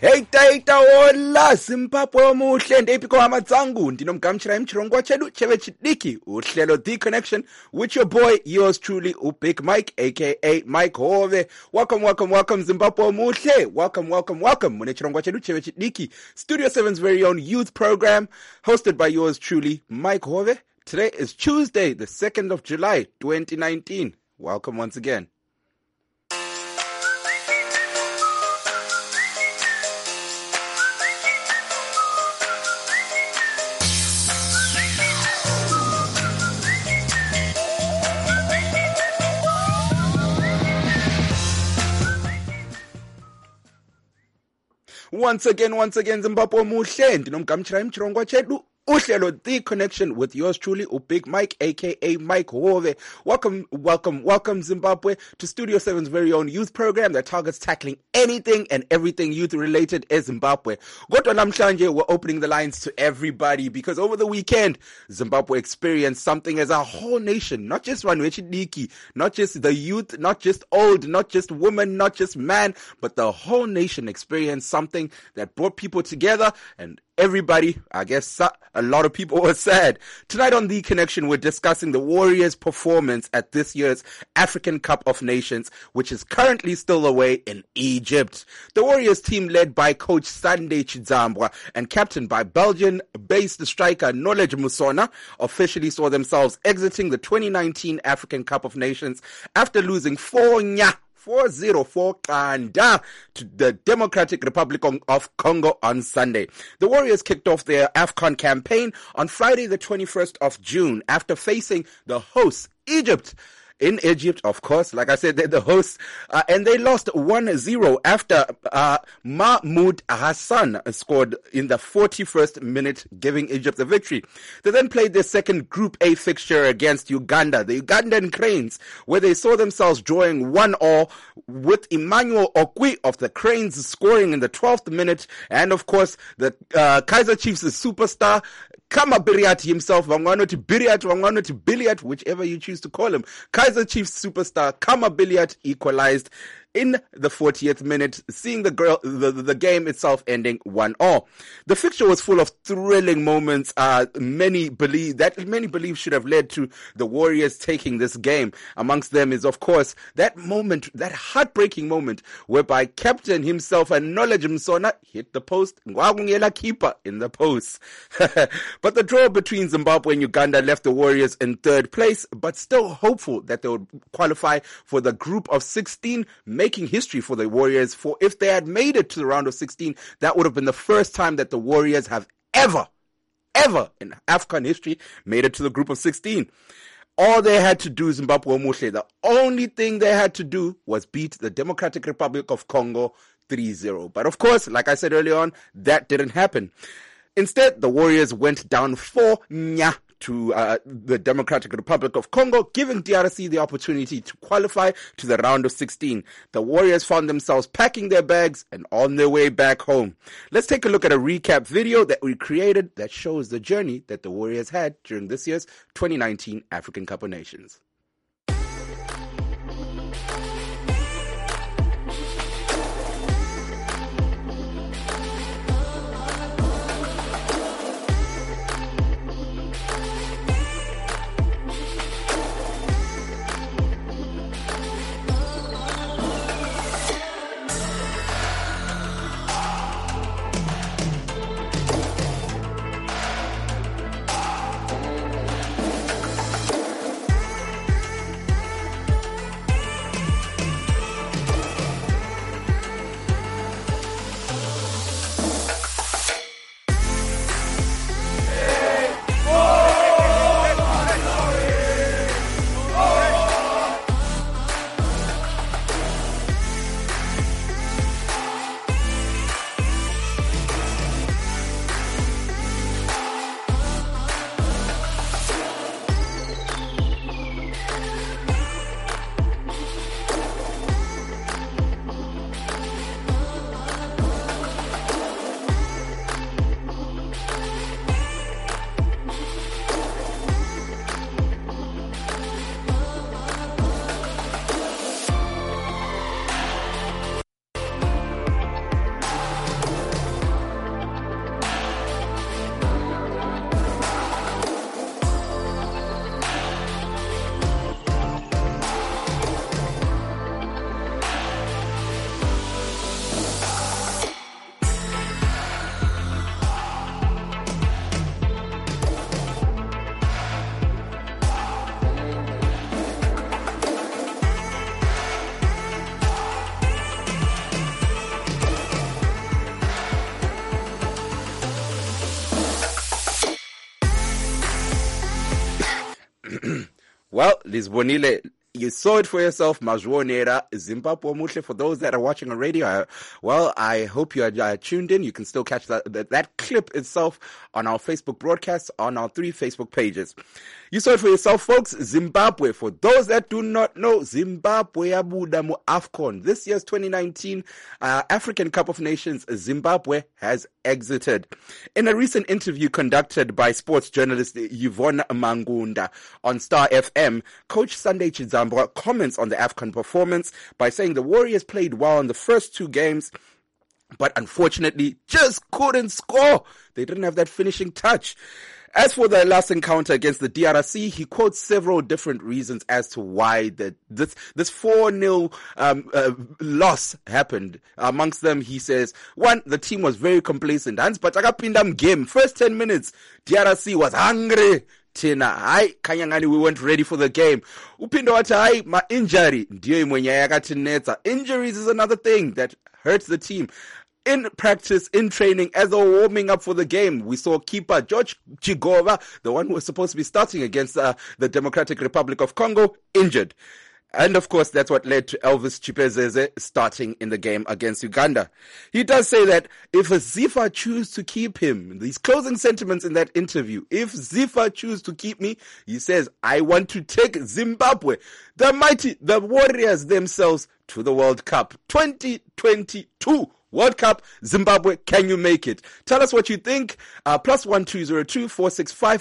Eita hola Zimbabwe omuhle ndepiko amatsangu ndinomgamchira imchirongwa chedu cheve chidiki uhlelo The Connection with your boy yours truly Big Mike aka Mike Hove. Welcome Zimbabwe omuhle. Welcome mune chirongwa chedu cheve chidiki Studio 7's very own youth program hosted by yours truly Mike Hove. Today is Tuesday the 2nd of July 2019. Welcome once again. Once again, Zimbabwe muhle ndinomgamchira imchirongwa chedu uhlelo The Connection with yours truly Big Mike aka Mike Hove. Welcome Zimbabwe to Studio 7's very own youth program that targets tackling anything and everything youth related in Zimbabwe. Kodwa namhlanje we're opening the lines to everybody because over the weekend Zimbabwe experienced something as a whole nation, not just one wechidiki, not just the youth, not just old, not just women, not just man, but the whole nation experienced something that brought people together, and everybody, I guess a lot of people were sad. Tonight on The Connection, we're discussing the Warriors' performance at this year's African Cup of Nations, which is currently still away in Egypt. The Warriors team led by coach Sunday Chidzambwa and captained by Belgian-based striker Knowledge Musona officially saw themselves exiting the 2019 African Cup of Nations after losing 4-0 to the Democratic Republic of Congo on Sunday. The Warriors kicked off their AFCON campaign on Friday the 21st of June after facing the hosts, Egypt. In Egypt, of course, like I said, they're the hosts, and they lost 1-0 after Mahmoud Hassan scored in the 41st minute, giving Egypt the victory. They then played their second Group A fixture against Uganda, the Ugandan Cranes, where they saw themselves drawing 1-1 with Emmanuel Okwi of the Cranes scoring in the 12th minute, and of course, the Kaizer Chiefs superstar, Kama Biriat himself, Wangwanoti Biliat, whichever you choose to call him. Kaizer Chiefs superstar Kama Biliat equalized in the 40th minute, seeing the game itself ending 1-1. The fixture was full of thrilling moments. Many believe should have led to the Warriors taking this game. Amongst them is, of course, that moment, that heartbreaking moment, whereby captain himself and Knowledge Msona hit the post, Ngwagungela keeper in the post. But the draw between Zimbabwe and Uganda left the Warriors in third place, but still hopeful that they would qualify for the group of 16, making history for the Warriors. For if they had made it to the round of 16, that would have been the first time that the Warriors have ever in AFCON history made it to the group of 16. All they had to do, Zimbabwe Omuhle, the only thing they had to do was beat the Democratic Republic of Congo 3-0. But of course, like I said earlier on, that didn't happen. Instead, the Warriors went down 4-0 to the Democratic Republic of Congo, giving DRC the opportunity to qualify to the round of 16. The Warriors found themselves packing their bags and on their way back home. Let's take a look at a recap video that we created that shows the journey that the Warriors had during this year's 2019 African Cup of Nations. Well, Lisbonile, you saw it for yourself, Mazwonera, Zimbabwe Muhle. For those that are watching on radio, I hope you are tuned in. You can still catch that clip itself on our Facebook broadcast, on our 3 Facebook pages. You saw it for yourself, folks. Zimbabwe, for those that do not know, Zimbabwe yabuda mu AFCON. This year's 2019 African Cup of Nations, Zimbabwe has exited. In a recent interview conducted by sports journalist Yvonne Mangunda on Star FM, Coach Sunday Chidzambwa comments on the AFCON performance by saying the Warriors played well in the first 2 games, but unfortunately just couldn't score. They didn't have that finishing touch. As for the last encounter against the DRC, he quotes several different reasons as to why this 4-0 loss happened. Amongst them, he says, 1, the team was very complacent. Hans Pataka game, first 10 minutes, DRC was hungry. Tina, kanyangani, we weren't ready for the game. Upindo wathi, ma injury, ndiyo imwenye yakatinetsa. Injuries is another thing that hurts the team. In practice, in training, as they were warming up for the game, we saw keeper George Chigova, the one who was supposed to be starting against the Democratic Republic of Congo, injured. And of course, that's what led to Elvis Chipezeze starting in the game against Uganda. He does say that if Zifa choose to keep him, these closing sentiments in that interview, if Zifa choose to keep me, he says, I want to take Zimbabwe, the mighty, the Warriors themselves, to the World Cup 2022. World Cup, Zimbabwe, can you make it? Tell us what you think. +1202 465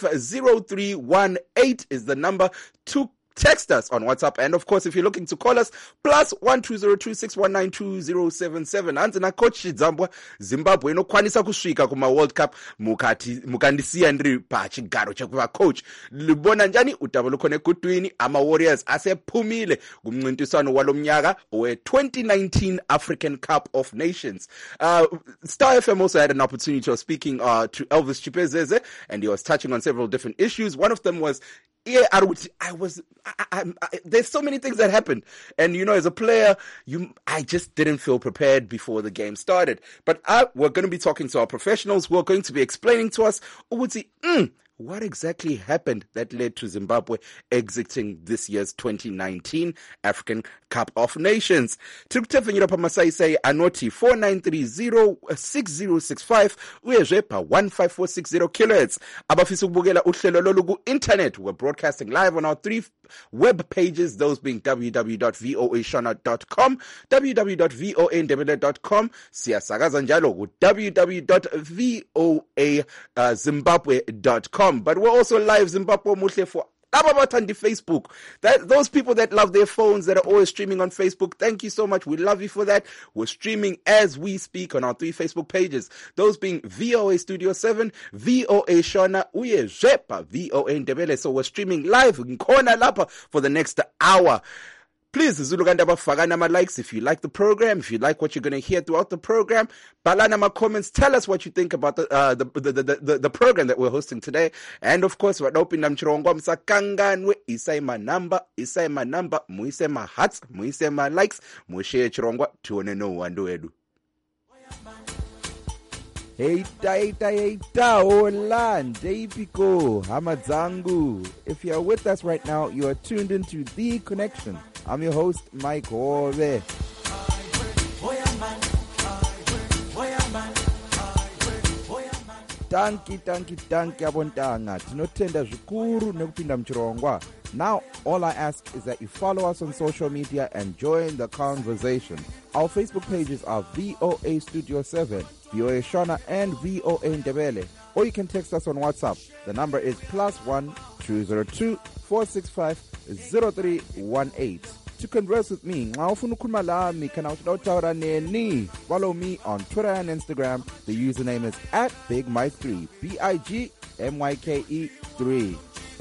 0318 is the number to text us on WhatsApp. And of course, if you're looking to call us, +1202 619 2077. Anzina coach Chidzambwa, Zimbabwe inokwanisa kusvika kuma World Cup mukandisiya ndiri pachigaro chekuva coach. Libona njani utavo lukhona ekutwini ama Warriors asephumile kumncintiswano walo mnyaka we 2019 African Cup of Nations. Star FM also had an opportunity of speaking to Elvis Chipezeze, and he was touching on several different issues. One of them was, there's so many things that happened. And, you know, as a player, I just didn't feel prepared before the game started. But we're going to be talking to our professionals who are going to be explaining to us, what exactly happened that led to Zimbabwe exiting this year's 2019 African Cup of Nations. Tikutefenyira pamasai say anoti 49306065 uyezve pa 15460 kilohertz. Abafisa ukubukela uhlelo lolu ku internet. We're broadcasting live on our 3 web pages, those being www.voashona.com, www.voandebele.com, siyasakaza njalo ku www.voazimbabwe.com. But we're also live Zimbabwe Muhle for Ababatandi Facebook. Those people that love their phones, that are always streaming on Facebook, thank you so much. We love you for that. We're streaming as we speak on our 3 Facebook pages. Those being VOA Studio 7, VOA Shona, Uye Zepa, VOA Ndebele. So we're streaming live in Kona Lapa for the next hour. Please, Zulugandaba Fagana ma likes if you like the program, if you like what you're going to hear throughout the program. Balana ma comments, tell us what you think about the program that we're hosting today. And of course, we're opening mchirongwa msakanganwe, isai ma number, muise ma hearts, muise ma likes, muishare chirongwa, tuone no wandu edu. Heita, hola, Ndepiko, Hamadzangu. If you're with us right now, you are tuned into The Connection. I'm your host, Mike Ove. Tanki abontanga. Tinotenda zvikuru nekupinda mchirongwa. Now, all I ask is that you follow us on social media and join the conversation. Our Facebook pages are VOA Studio 7, VOA Shona, and VOA Ndebele. Or you can text us on WhatsApp. The number is +1202 465 0318. To converse with me, follow me on Twitter and Instagram. The username is @BigMike3, BIGMYKE3.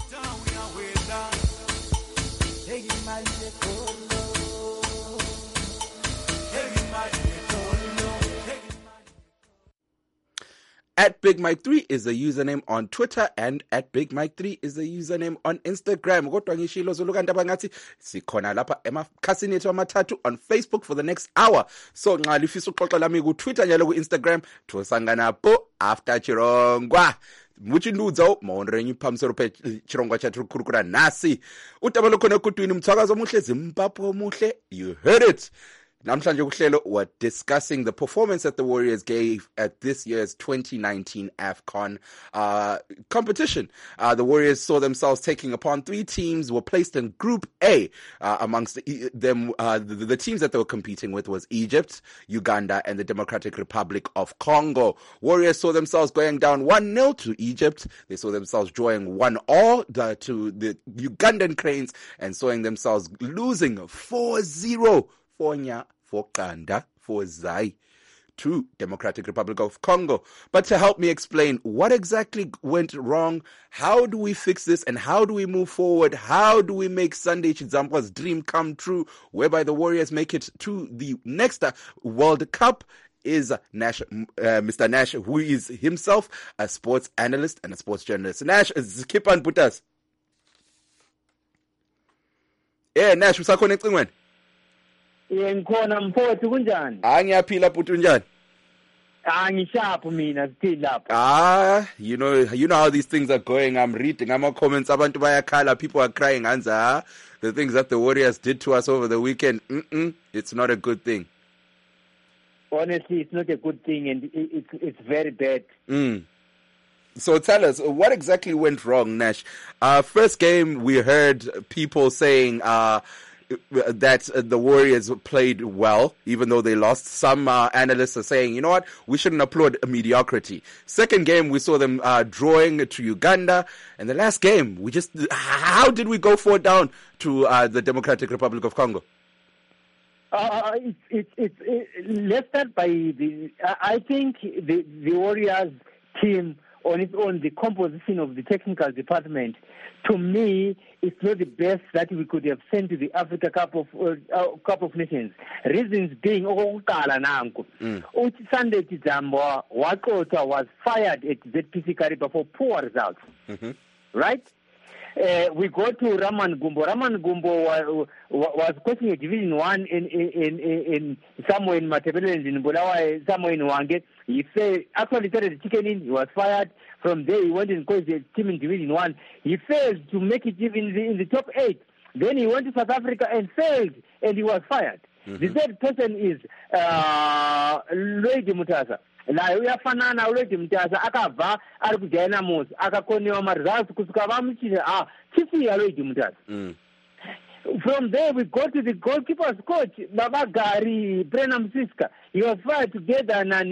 @BigMike3 is the username on Twitter, and @BigMike3 is the username on Instagram. Kodwa ngishilo zolukandaba ngathi sikhona lapha emakhasini ethu amathathu on Facebook for the next hour. So nxa lifisa uxoxa lami ku Twitter njalo ku Instagram, thosangana po after chirongwa. muchindudzo maonrenyi pamusoro pechirongwa chatiri kurukura nhasi. Utaba lokhona kutwini mthwakazo muhle Zimbabwe muhle. You heard it. Namhlanje kuhlelo we're discussing the performance that the Warriors gave at this year's 2019 AFCON competition. The Warriors saw themselves taking upon 3 teams, were placed in Group A. Amongst them, the teams that they were competing with was Egypt, Uganda, and the Democratic Republic of Congo. Warriors saw themselves going down 1-0 to Egypt. They saw themselves drawing 1-1 to the Ugandan Cranes, and saw themselves losing 4-0 for Kanda, for Zai, to Democratic Republic of Congo. But to help me explain what exactly went wrong, how do we fix this, and how do we move forward? How do we make Sunday Chidzambwa's dream come true, whereby the Warriors make it to the next World Cup, is Mr. Nash, who is himself a sports analyst and a sports journalist. Nash, keep on put us. Yeah, Nash, usakhona ecingweni? Ngikhona mfowethu kunjani? Ngiyaphila bhuti unjani? Ngishapho mina still lapha. You know how these things are going. I'm reading comments, abantu bayakhala, people are crying, the things that the Warriors did to us over the weekend. It's not a good thing. Honestly, it's not a good thing, and it's very bad. So tell us, what exactly went wrong, Nash? First game, we heard people saying that the Warriors played well, even though they lost. Some analysts are saying, you know what, we shouldn't applaud mediocrity. Second game, we saw them drawing to Uganda. And the last game, how did we go 4 down to the Democratic Republic of Congo? Let's start by I think the Warriors team on its own, the composition of the technical department, to me, it's not the best that we could have sent to the Africa Cup of Nations. Reasons being, Sunday Chidzambwa was fired at ZPC Kariba for poor results. Right? We go to Raman Gumbo. Raman Gumbo was coaching a Division 1 in somewhere in Matebele and in Bulawa, somewhere in Wange. He actually started chickening. He was fired. From there, he went and coached a team in Division 1. He failed to make it even in the top 8. Then he went to South Africa and failed, and he was fired. The third person is Lloyd Mutasa. La uyafanana Lloyd Mutasa akabva ari kuDynamos akakonewa results kusvika vamuchira chifi ya Lloyd Mutasa. From there, we go to the goalkeeper's coach, Baba Gari Brenham Siska. He was fired together na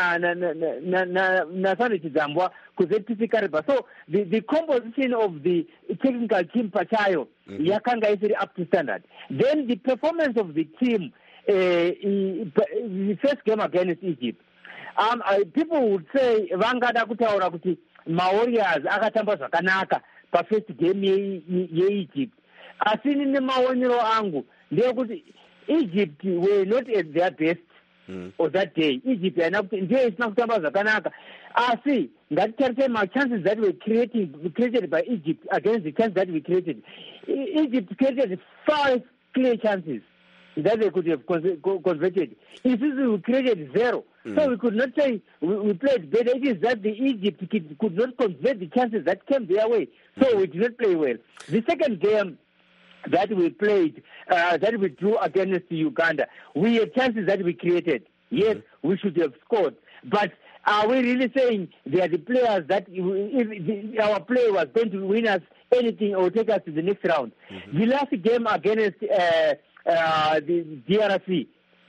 Sunday Chidzambwa kuzeti Kariba. So the composition of the technical team Pachayo, yakanga is up to standard. Then the performance of the team, the first game against Egypt. People would say vangada kutaura kuti Warriors akatamba zvakanaka pa first game ye Egypt. Asini nemaonero angu ndeyekuti Egypt were not at their best or that day. Egypt ndiyo isina kutamba zvakanaka. Asi ngatitarise chances that were created by Egypt against the chance that we created. Egypt created 5 clear chances that they could have converted. In we created 0. So we could not say we played better. It is that the Egypt could not convert the chances that came their way. So we did not play well. The second game that we played, that we drew against Uganda, we had chances that we created. Yes, we should have scored. But are we really saying they are the players that if our play was going to win us anything or take us to the next round? The last game against the DRC,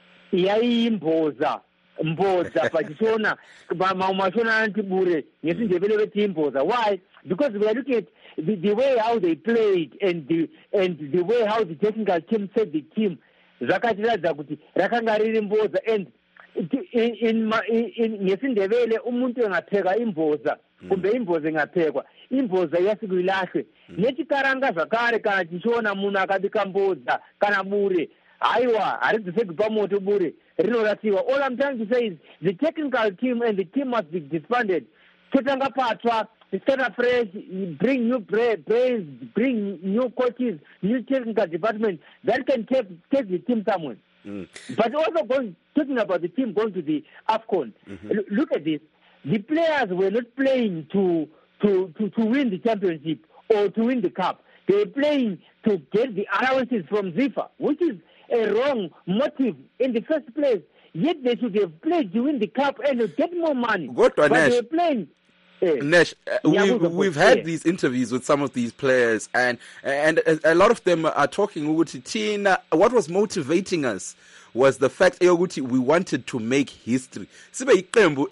Mboza pachishona mashona antibure ngesindebele vethi Mboza. Why? Because we are looking at the way how they played and the way how the technical team set the team. Zvakatiradza kuti rakanga riri Mboza, and in ngesindebele umuntu engapheka Imboza kumbe Imboza engaphekwa Imboza yasikuilahle nechikaranga zvakare kana tichiona munhu akabika Mboza kana bure aiwa haridziseki pamoto bure rinorasiwa. All I'm trying to say is the technical team and the team must be disbanded. Totanga patwa, start afresh, bring new brains, bring new coaches, new technical department that can take the team somewhere. But also talking about the team going to the AFCON. Look at this. The players were not playing to to win the championship or to win the cup. They're playing to get the allowances from ZIFA, which is a wrong motive in the first place. Yet they should have played to win the cup and get more money. But they were playing. Nesh, we've had these interviews with some of these players, and a lot of them are talking about Tina. What was motivating us was the fact that we wanted to make history. Since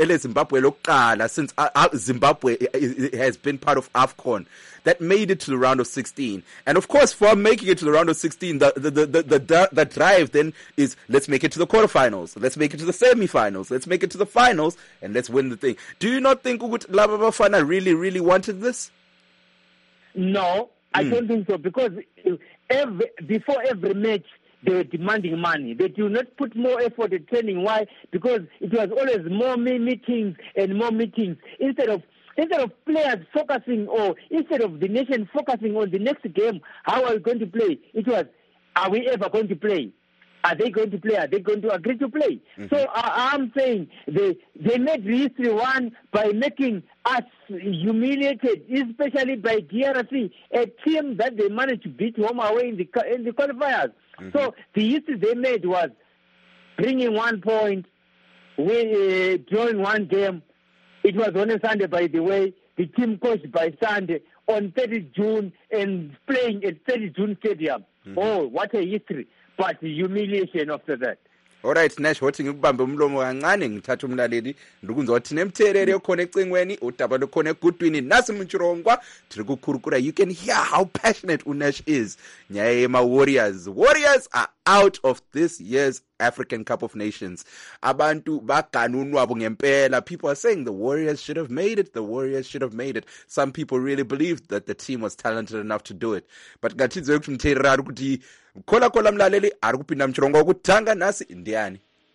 Zimbabwe has been part of AFCON, that made it to the round of 16. And of course, for making it to the round of 16, the drive then is, let's make it to the quarterfinals, let's make it to the semifinals, let's make it to the finals, and let's win the thing. Do you not think Laba Bafana really wanted this? No, I don't think so, because before every match, they were demanding money. They do not put more effort at training. Why? Because it was always more meetings and more meetings. Instead of players focusing, or instead of the nation focusing on the next game, how are we going to play? It was, are we ever going to play? Are they going to play? Are they going to agree to play? Mm-hmm. So I'm saying they made history one by making us humiliated, especially by DRC, a team that they managed to beat home away in the qualifiers. Mm-hmm. So the history they made was bringing 1 point, drawing one game. It was on a Sunday, by the way. The team coached by Sunday on 30 June and playing at 30 June Stadium. Mm-hmm. Oh, what a history. But humiliation after that. Alright, Nash, wathi ngikubambe umlomo kancane ngithatha umlaleli ndikunza wathi nemthelele khona ecingweni udaba lokhona egudwini nasi mtshirongwa tiri kukurukura. You can hear how passionate Nash is. Nyayema Warriors are out of this year's African Cup of Nations. Abantu baganunwabo ngempela. People are saying the Warriors should have made it. Some people really believed that the team was talented enough to do it. But ngathize ukuthi mthelera ukuthi khola mlaleli ari kupinda mchirongwa wokutanga nasi indiani.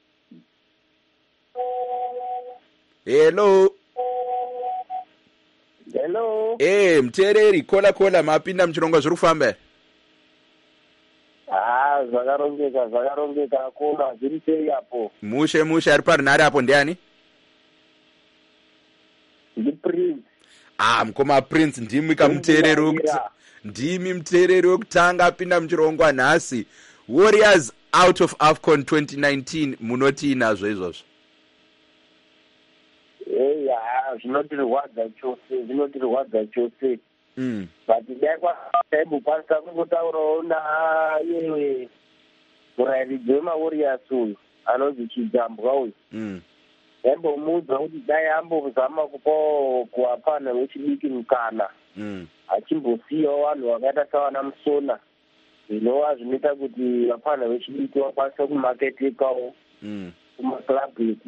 Hello. Mthereri khola mapinda mchirongwa zviri kufamba. Zvakarongeka akuna zviri sei apo. Mushe ari parinhare apo ndiani? Prince. Mkoma Prince ndimi kamuthereri wokuti ndimi muthereri wokutanga apinda muchirongwa nhasi. Warriors out of AFCON 2019, munoti nazvo izvozvo? Zvinotirwadza chose. But dai kwaibokwanisa kungotaurawo naye murairidzi wemawarriors uyu anonzi Chidzambwa uyu. Aimbomuudza kuti dai ambozama kupawo kuwapana wechidiki mukana. Achimbosiyawo vanhu vakaita savana Musona, zvinova zvinoita kuti vapana vechidiki vakwanisa kumaketekawo kumaklabhu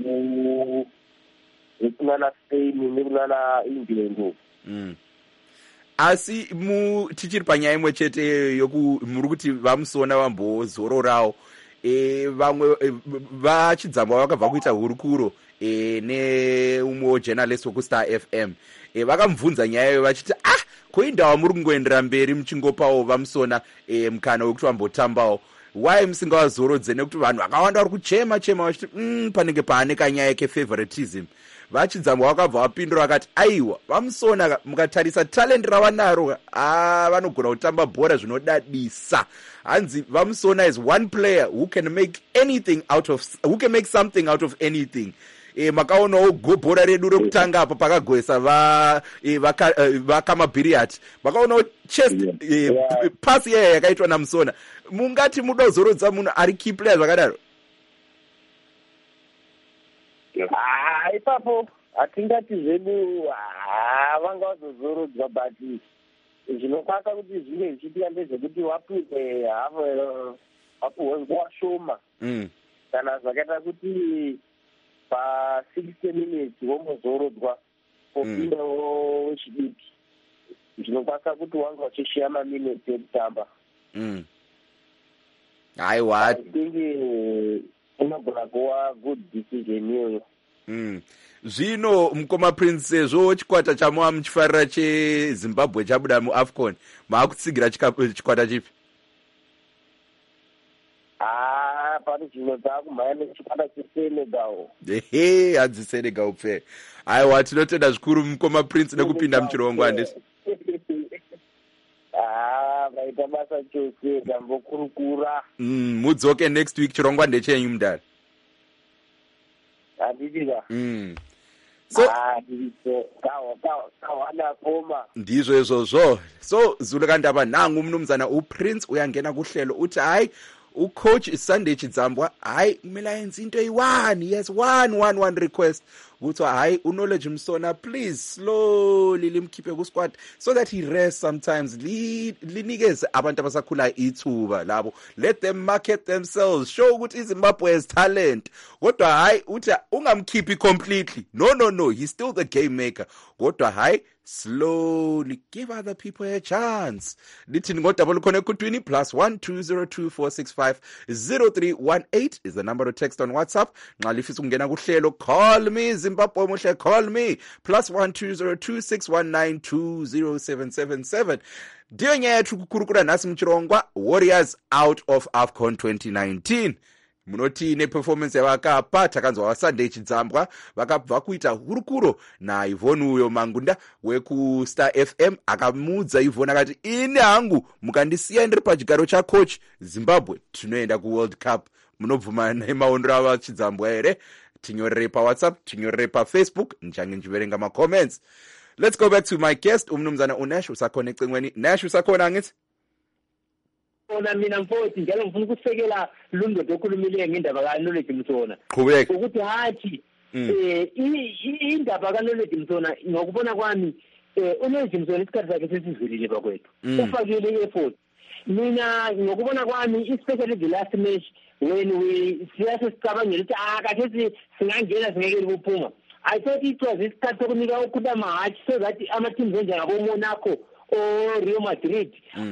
ekunana Spain nekunana England. Asi tichiri panyaya imwe chete muri kuti vamusona vambozororawo, vamwe vachidzambwa vakabva kuita hurukuro neumwewo journalist wokuStar FM. Vakamubvunza nyaya iyo vachiti koindawa muri kungoendera mberi muchingopawo vamusona mukana wekuti vambotambawo. Why musingawazorodze? Nekuti vanhu vakawanda vari kuchema vachiti panenge paane kanyaya kefavoritism. Vachidzambwa vakabva vapindura vakati aiwa vamusona mukatarisa talent ravanaro vanogona kutamba bhora zvinodadisa. Hanzi vamusona is one player who can make something out of anything. Makaonawo bhora redu rekutanga apa pakagoesa vakamabhiriyati, makaonawo chest pasi yaya yakaitwa namusona. Mungati mudozorodza munhu ari key player zvakadaro? Ipapo hatingati zvedu vanga vazozorodzwa, but zvinokaka kuti zvinge zvichiitika ndezvekuti wapinde wapuhwe nguva shoma, kana zvakaita kuti pa60 minutes wombozorodzwa popindawo wechidiki, zvinokaka kuti wanga wachishiya maminutes ekutamba. I think inogona kuva good decision iyoyo. Zvino mukoma Prince, sezvo chikwata chamwa muchifarira cheZimbabwe chabuda muAFCON, maakutsigira chikwata chipi? pari zvino dzakumhanya nechikwata cheSenegal. Hadzi Senegal pfe. Aiwa tinotenda zvikuru mukoma Prince nekupinda muchirongwa ndesi. Vaita basa chose tambokurukura. Mudzoke next week chirongwa ndechenyu mudari. Handidika. So kawana koma. Ndizvo izvozvo. So Zulu kandaba nangu mnumzana uPrince uyangena kuhlelo uthi hayi ucoach Sunday Chidzambwa hayi kumele ayenze into eyi1 yes one request ukuthi hayi uKnowledge Msona please slowly limkhiphe ku squad so that he rests sometimes linikeze abantu abasakhula ithuba labo let them market themselves show ukuthi iZimbabwe has talent kodwa hayi uthi ungamkhiphi completely no he's still the game maker kodwa hayi slowly give other people a chance. Lithini ngodabula khona ekutwini +1 202 465 0318 is the number to text on WhatsApp. Nxa lifisa ukungena kuhlelo call me Zimbabwe muhle call me +1 202 619 20777. Ndiyo nyethu kukurukura nasi mchirongwa Warriors out of AFCON 2019. Munoti performance yavakapa takanzwa Sunday Chidzambwa vakabva kuita hurukuro naIvone uyo Mangunda weku Star FM akamudza Ivone akati ini hangu mukandisiya ndiri pachigaro chacoach Zimbabwe tinoenda ku World Cup munobvuma nemaondero ava Chidzambwa here tinyorere pa WhatsApp tinyorere pa Facebook nchange nchiverenga ma comments. Let's go back to my guest umnumzana uNash usakhona ecingweni. Nash usakhona ngithi mina mfowethu njalo ngifuna ukusekela lundodo okhulumile ngendaba kaKnowledge Msona qhubeka ukuthi hathi indaba kaKnowledge Msona ngokubona kwami uKnowledge Msona isikhathi sakhe sesizulile bakwethu ufakile effort mina ngokubona kwami especially the last match when we siyasicabangela ukuthi akathi singangena singeke kuphuma I thought it was isikhathi sokunika ukuda mahatch so that ama teams njengabo Monaco or Real Madrid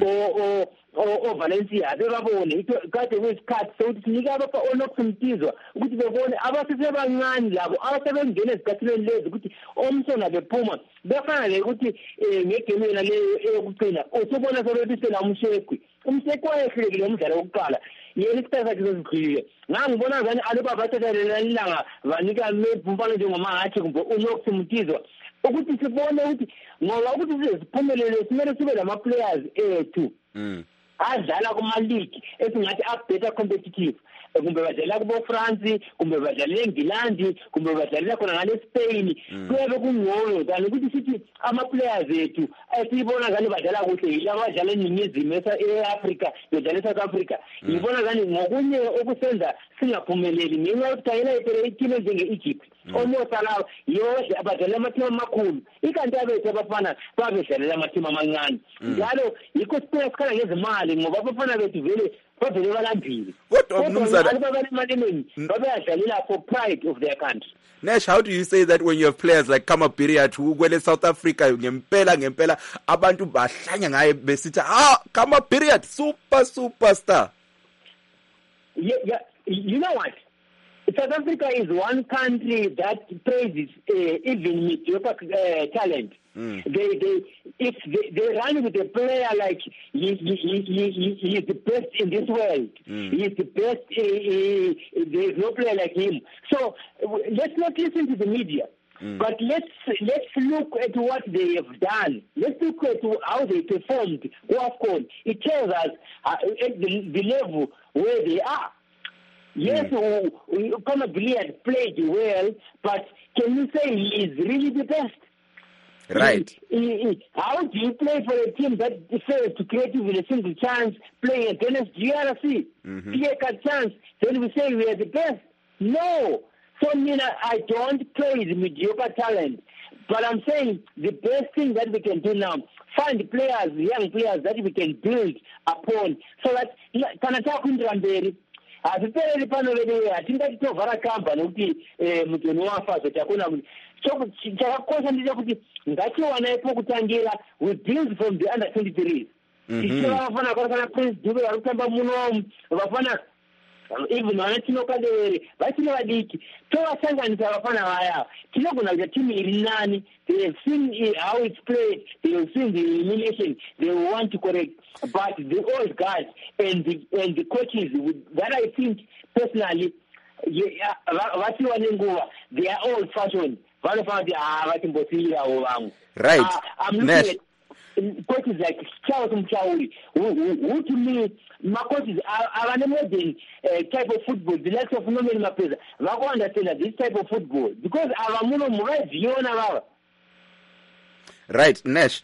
or Valencia bebabone kade kwesikhathi sokuthi sinika abapha onokumtizwa ukuthi bebone abasesebancane labo abasebengena ezikhathini lezi ukuthi Omsona bephuma befana ukuthi ngegame yona leyo eyokugcina usubona sobethi sela umshekwi wayehlekile umdlalo wokuqala yena isikhathi sakhe sesikhile ngangibona ngani aloba bathathelana ilanga banika mebumfana njengamahathi kumbe unokumtizwa ukuthi sibone ukuthi ngoba ukuthi siziphumelele simele sibe lama players ethu adlala kuma league esingathi better competitive kumbe badlala kubo France kumbe badlala eNgilandi kumbe badlala khona ngale Spain kuyabe kungcono kanti ukuthi sithi ama players ethu asibona ngani badlala kuhle yilabo badlala eNingizimu eAfrica badlala eSouth Africa ngibona ngani ngokunye okusenza singaphumeleli ngenxa yokuthi ayina team njenge-Egypt omosala yodwa abadlala amateam amakhulu ikanti abethu abafana babedlalela amateam amancane njalo yikho sikhala ngezimali ngoba abafana bethu vele bavele balambile kodwa mnumzana babeyadlalela for pride of their country. Nash, how do you say that when you have players like Kamabiriat who kwele South Africa ngempela abantu bahlanya ngaye besithi Kamabiriat superstar? Yeah, you know what? South Africa is one country that praises even mediocre talent. If they run with a player like he is the best in this world, he is the best. There is no player like him. So let's not listen to the media. But let's look at what they have done. Let's look at how they performed. It tells us at the level where they are. Yes, Kamabiriat played well, but can you say he is really the best? Right. How do you play for a team that fails to create even a single chance, playing against GRC? Take a chance, then we say we are the best. No. So, I don't praise mediocre talent, but I'm saying the best thing that we can do now, find players, young players that we can build upon, so that asipeleli pano vele atingati tovhara kamba nokuti mutoni wafa zotakona chakakosha ndechekuti ngatiwanai pokutangira we build from the under 23s tichiva vafana vakafanana Prince Dube vari kutamba munomu vafana even vanatinopadere vachiri vadiki tovasanganisa vafana vaya tinogona kuita timu iri nani. They have seen how it's played, they have seen the elimination, they want to correct, but the old guys and the coaches that I think personally vasiwa nenguva, they are old fashioned. Right. I'm looking at coaches like Charles Mchauri, who to me, my coaches are an modern type of football, the likes of Norman Mapeza. I don't understand that this type of football, because Aramuno Murai, you know. Right, Nash.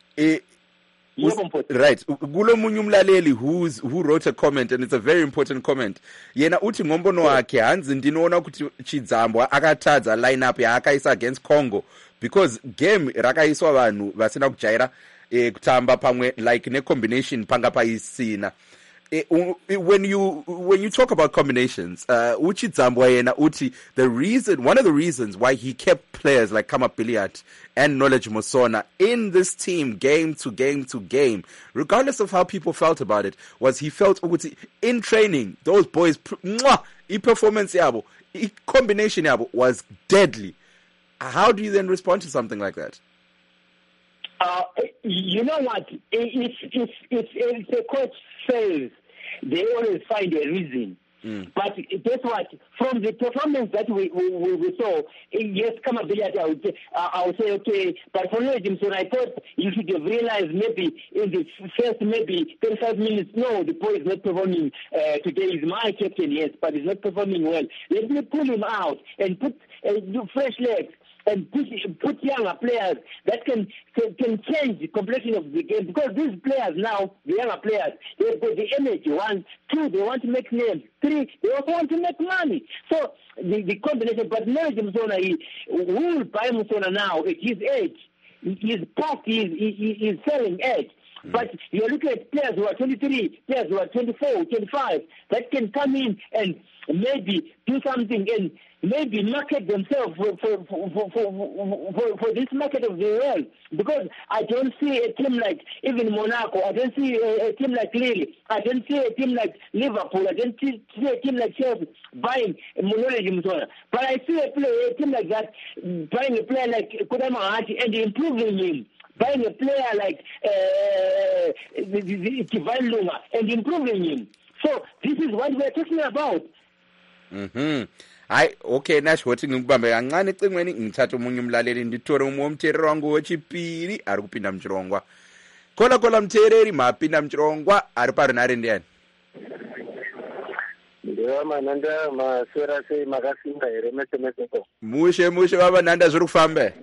Right. Gulo Munyumlaleli who wrote a comment, and it's a very important comment. Yena uti ngombono wake hanzi ndinoona kuti Chidzambwa akatadza lineup yaakaisa against Congo because game rakaiswa vanhu vasina kujaira kutamba pamwe like ne combination panga paisina. When you talk about combinations, Chidzambwa yena uti one of the reasons why he kept players like Kama Piliat and Knowledge Mosona in this team game to game, regardless of how people felt about it, was he felt in training those boys performance yabo, combination yabo was deadly. How do you then respond to something like that? You know what? If a coach fails, they always find a reason. But guess what? From the performance that we saw, yes, Kamability, I would say, okay, but for Jimson, I thought you should have realized maybe in the first 35 minutes, no, the boy is not performing today. Is my captain, yes, but he's not performing well. Let me pull him out and put fresh legs and put younger players that can change the complexion of the game, because these players now, the younger players, they've got the energy. 1, 2, they want to make names. 3, they also want to make money. So the combination, but Knowledge Musona, he will buy Musona now at his age. He's past his selling age. But you're looking at players who are 23, players who are 24, 25, that can come in and maybe do something and maybe market themselves for this market of the world. Because I don't see a team like even Monaco, I don't see a team like Lille, I don't see a team like Liverpool, I don't see a team like Chelsea buying Knowledge Musona. But I see a team like that buying a player like Kodama Haji and improving him. Buying a player like Kivai Lunga and improving him. So this is what we're talking about. Okay, Nash, what ngibambe kancane cingweni ngithatha umunye umlaleli ndithore umomthereri wangu wechipiri ari kupinda mchirongwa. Kola mthereri mapinda mchirongwa ari parinare ndiani? Ndewa mananda maswera sei makasimba here mesemeseko. Mushe baba nanda zviri kufamba.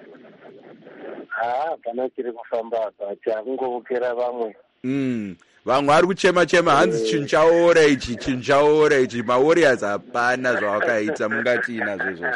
Kana chiri kufamba apa chakungokera vamwe. Vamwe vari kuchema hanzi chinchaora ichi mawarriors hapana zvawakaita mungati nazvo izvozvo.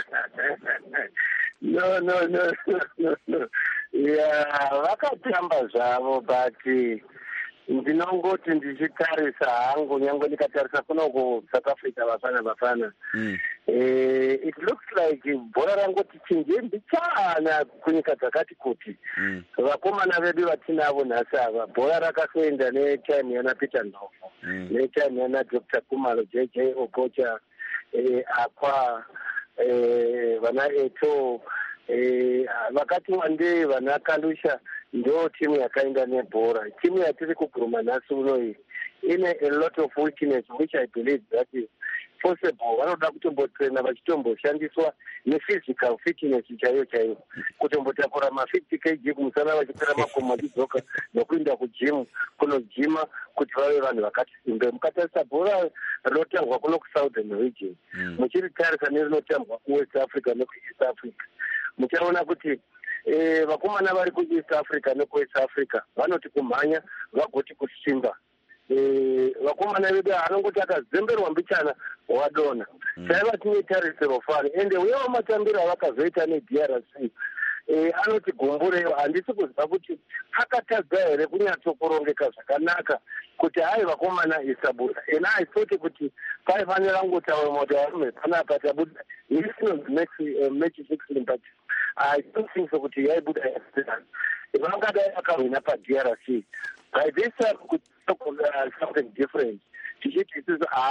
No. Vakatamba zvavo but ndinongoti ndichitarisa hangu nyange ndikatarisa kuno South Africa vafana. It looks like bhora rangoti chinje mbichana kunyika dzakati kuti. Vakomana vedu vatinavo nhasi ava bhora rakasoenda netime yana Peter Ndlovu, netime yana Dr. Kumalo JJ Okocha, Akwa, vana Eto, vakati wandei vana Kalusha ndo timu yakaenda nebhora. Timu yatiri kuguruma nhasi uno iyi ine a lot of weakness which I believe that is possible. Vanoda kutombotrena vachitomboshandiswa nephysical fitness chaiyo kutombotakura ma50 kg kumusana vachipera makomo achidzoka nokuenda kujimu kunojima kuti vave vanhu vakati simbe. Mukatarisa bhora rinotambwa kuno kuSouthern region, muchiritarisa nerinotambwa kuWest Africa nekuEast Africa, muchaona kuti vakomana vari kuEast Africa nekuWest Africa vanoti kumhanya vagoti kusimba. Vakomana vedu anongoti akazemberwa mbichana wadona chaiva tine tarisiro fani ende wewo matambiro avakazoita neDRC anoti gumbureyo handisi kuziva kuti akatadza here kunyatsokurongeka zvakanaka kuti hai vakomana isabuda. And I thought kuti paifanira ngotaura motarume panapa tabuda match 16 but I don't think so kuti yaibuda vangadai vakahwina paDRC. By this time something different. Tichiti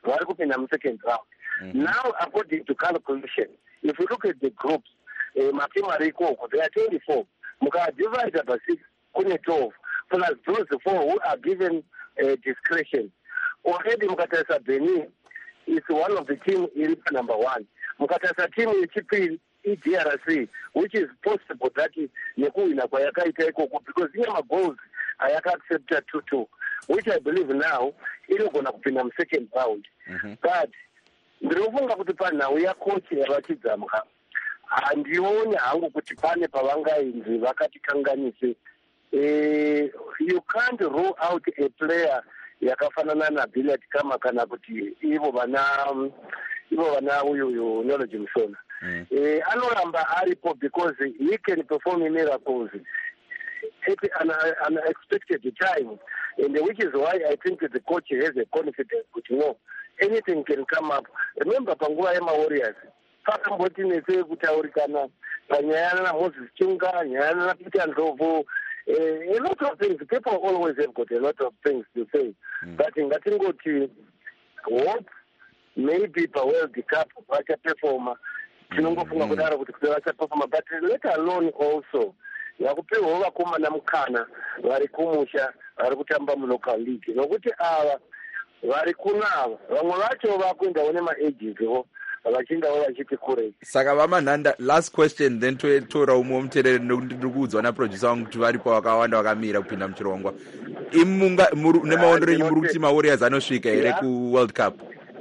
vari kupinda mu-second round. Now, according to calculation, if you look at the groups, matimu ari ikoko, there are 24. Mukadivide by 6, kune 12, plus those 4 who are given discretion. Already Mukatarisa Benin is one of the team in number 1. Mukatarisa team in DRC, which is possible that Yekuina Kwayaka Ikoko, because Yama goals Ayaka accepted 2-2, which I believe now is going to be in second round. But ndinofunga kuti panhau yakochi yavachidzamwa handioni hangu kuti pane pavangainzi vakatikanganise. You can't rule out a player yakafanana naBilliard Kama kana kuti ivo vana uyu Knowledge Musona. Anoramba aripo because he can perform miracles at an unexpected time, and which is why I think the coach has a confidence that anything can come up. Remember panguva yemaWarriors pakambotinese kutaurikana panyaya na Moses Chunga, nyaya na Peter Ndlovu, a lot of things. People always have got a lot of things to say, but ngatingoti hope maybe World Cup vachaperforma tinongofunga kudaro kuti vachaperforma, but let alone also yakupewa vakomana mukana vari kumusha vari kutamba mulocal league, nokuti ava vari kunava vamwe vacho vakuendawo nemaejiziwo vachindawo vachiti kurei. Saka vamanhanda, last question then totora umwe muterere ndiri kuudzwa naproducer wangu kuti varipo vakawanda vakamira kupinda muchirongwa. Nemaondero enyu muri kuti maWarriors anosvika here kuWorld Cup?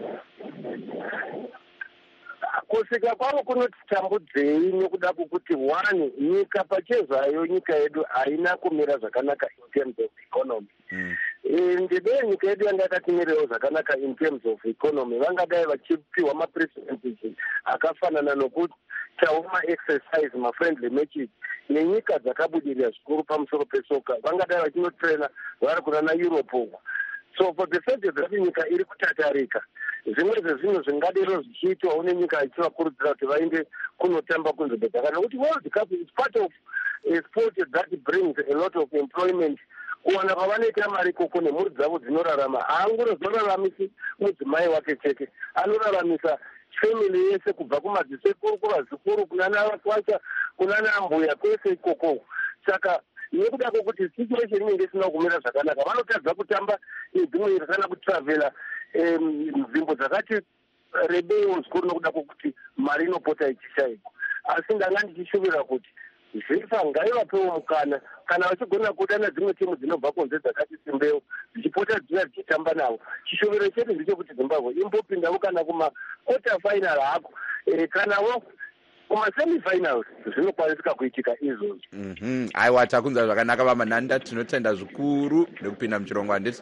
Kusvika kwavo kunoti tambudzei nekuda kwokuti 1 nyika pachezayo nyika yedu haina kumira zvakanaka in terms of economy. Ndebe nyika yedu yanga yakatimirawo zvakanaka in terms of economy vangadai vachipiwa mapresidencies akafanana nokutawo maexercise mafriendly matches nenyika dzakabudirira zvikuru pamusoro pesoka vangadai vachinotrena vari kunana Europe uko. So for the fact that nyika iri kutatarika zvimwe zvezvinhu zvingadero zvichiitwawo nenyika ichivakurudzira kuti vaende kunotamba kunzvimbo dzakana kuti World Cup is part of a sport that brings a lot of employment. Kuwana pavanoita mari koko nemhuri dzavo dzinorarama haangozoraramisi mudzimai wake chete, anoraramisa family yese kubva kumadzisekuru kuvazukuru kunana vakwacha kunana mbuya kwese ikoko. Saka nekuda kwokuti situation inenge isina kumira zvakanaka vanotadza kutamba dzimwe kana kutravela nzvimbo dzakati rebeiwo zvikuru nokuda kwokuti mari inopota ichishaikwa. Asi ndanga ndichishuvira kuti FIFA ngaivapewo mukana kana vachigona kuda nedzimwe timu dzinobva kunze dzakati simbewo dzichipota dzina dzichitamba navo. Chishuviro chedu ndechekuti Zimbabwe imbopindawo kana kumaquarter final hako kanawo kumasemifinals zvinokwanisika kuitika izvozvo. Aiwa, takunzwa zvakanaka vamanhanda, tinotenda zvikuru nekupinda muchirongwa handiti?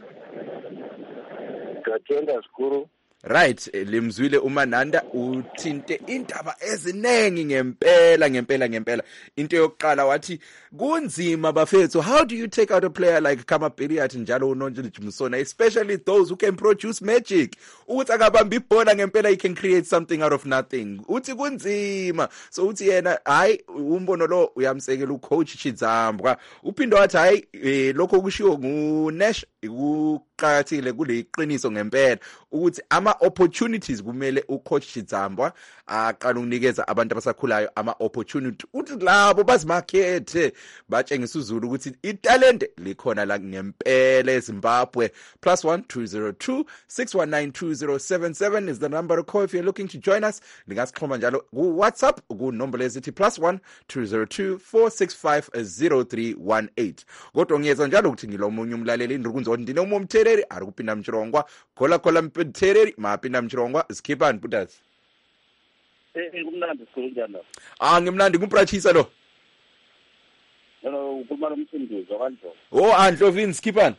Tatenda zvikuru. Right, limzwile umanhanda uthinte indaba ezinengi ngempela. Into yokuqala wathi kunzima bafethu, how do you take out a player like Kama Billiard njalo uNonjili Musona, especially those who can produce magic? Uthi akabamba ibhola ngempela, he can create something out of nothing. Uthi kunzima. So uthi yena hayi umbono lo uyamsekela ucoach Chidzambwa. Uphinda wathi hayi lokho kushiwo nguNash kuqakathile kule iqiniso ngempela ukuthi opportunities kumele ucoach Chidzambwa aqala ukunikeza abantu abasakhulayo opportunity uthi labo bazimakethe batshengisa uZulu ukuthi italente likhona la ngempela eZimbabwe. +1 202 619 2077 is the number to call if you're looking to join us. Ningasixhoma njalo ku WhatsApp ku nombolo ezithi +1 202 465 0318. Kodwa ngiyeza njalo ukuthi ngilomunye umlaleli ndikunzo ndine umomthereri ari kupinda mchirongwa khola mpethereri mapinda mchirongwa Skippani Putazi. Kumnandi sikhulunjani? Ngimnandi kumprachisa lo. Ukhuluma nomsinduzo kanjalo. Andlovini Skippani.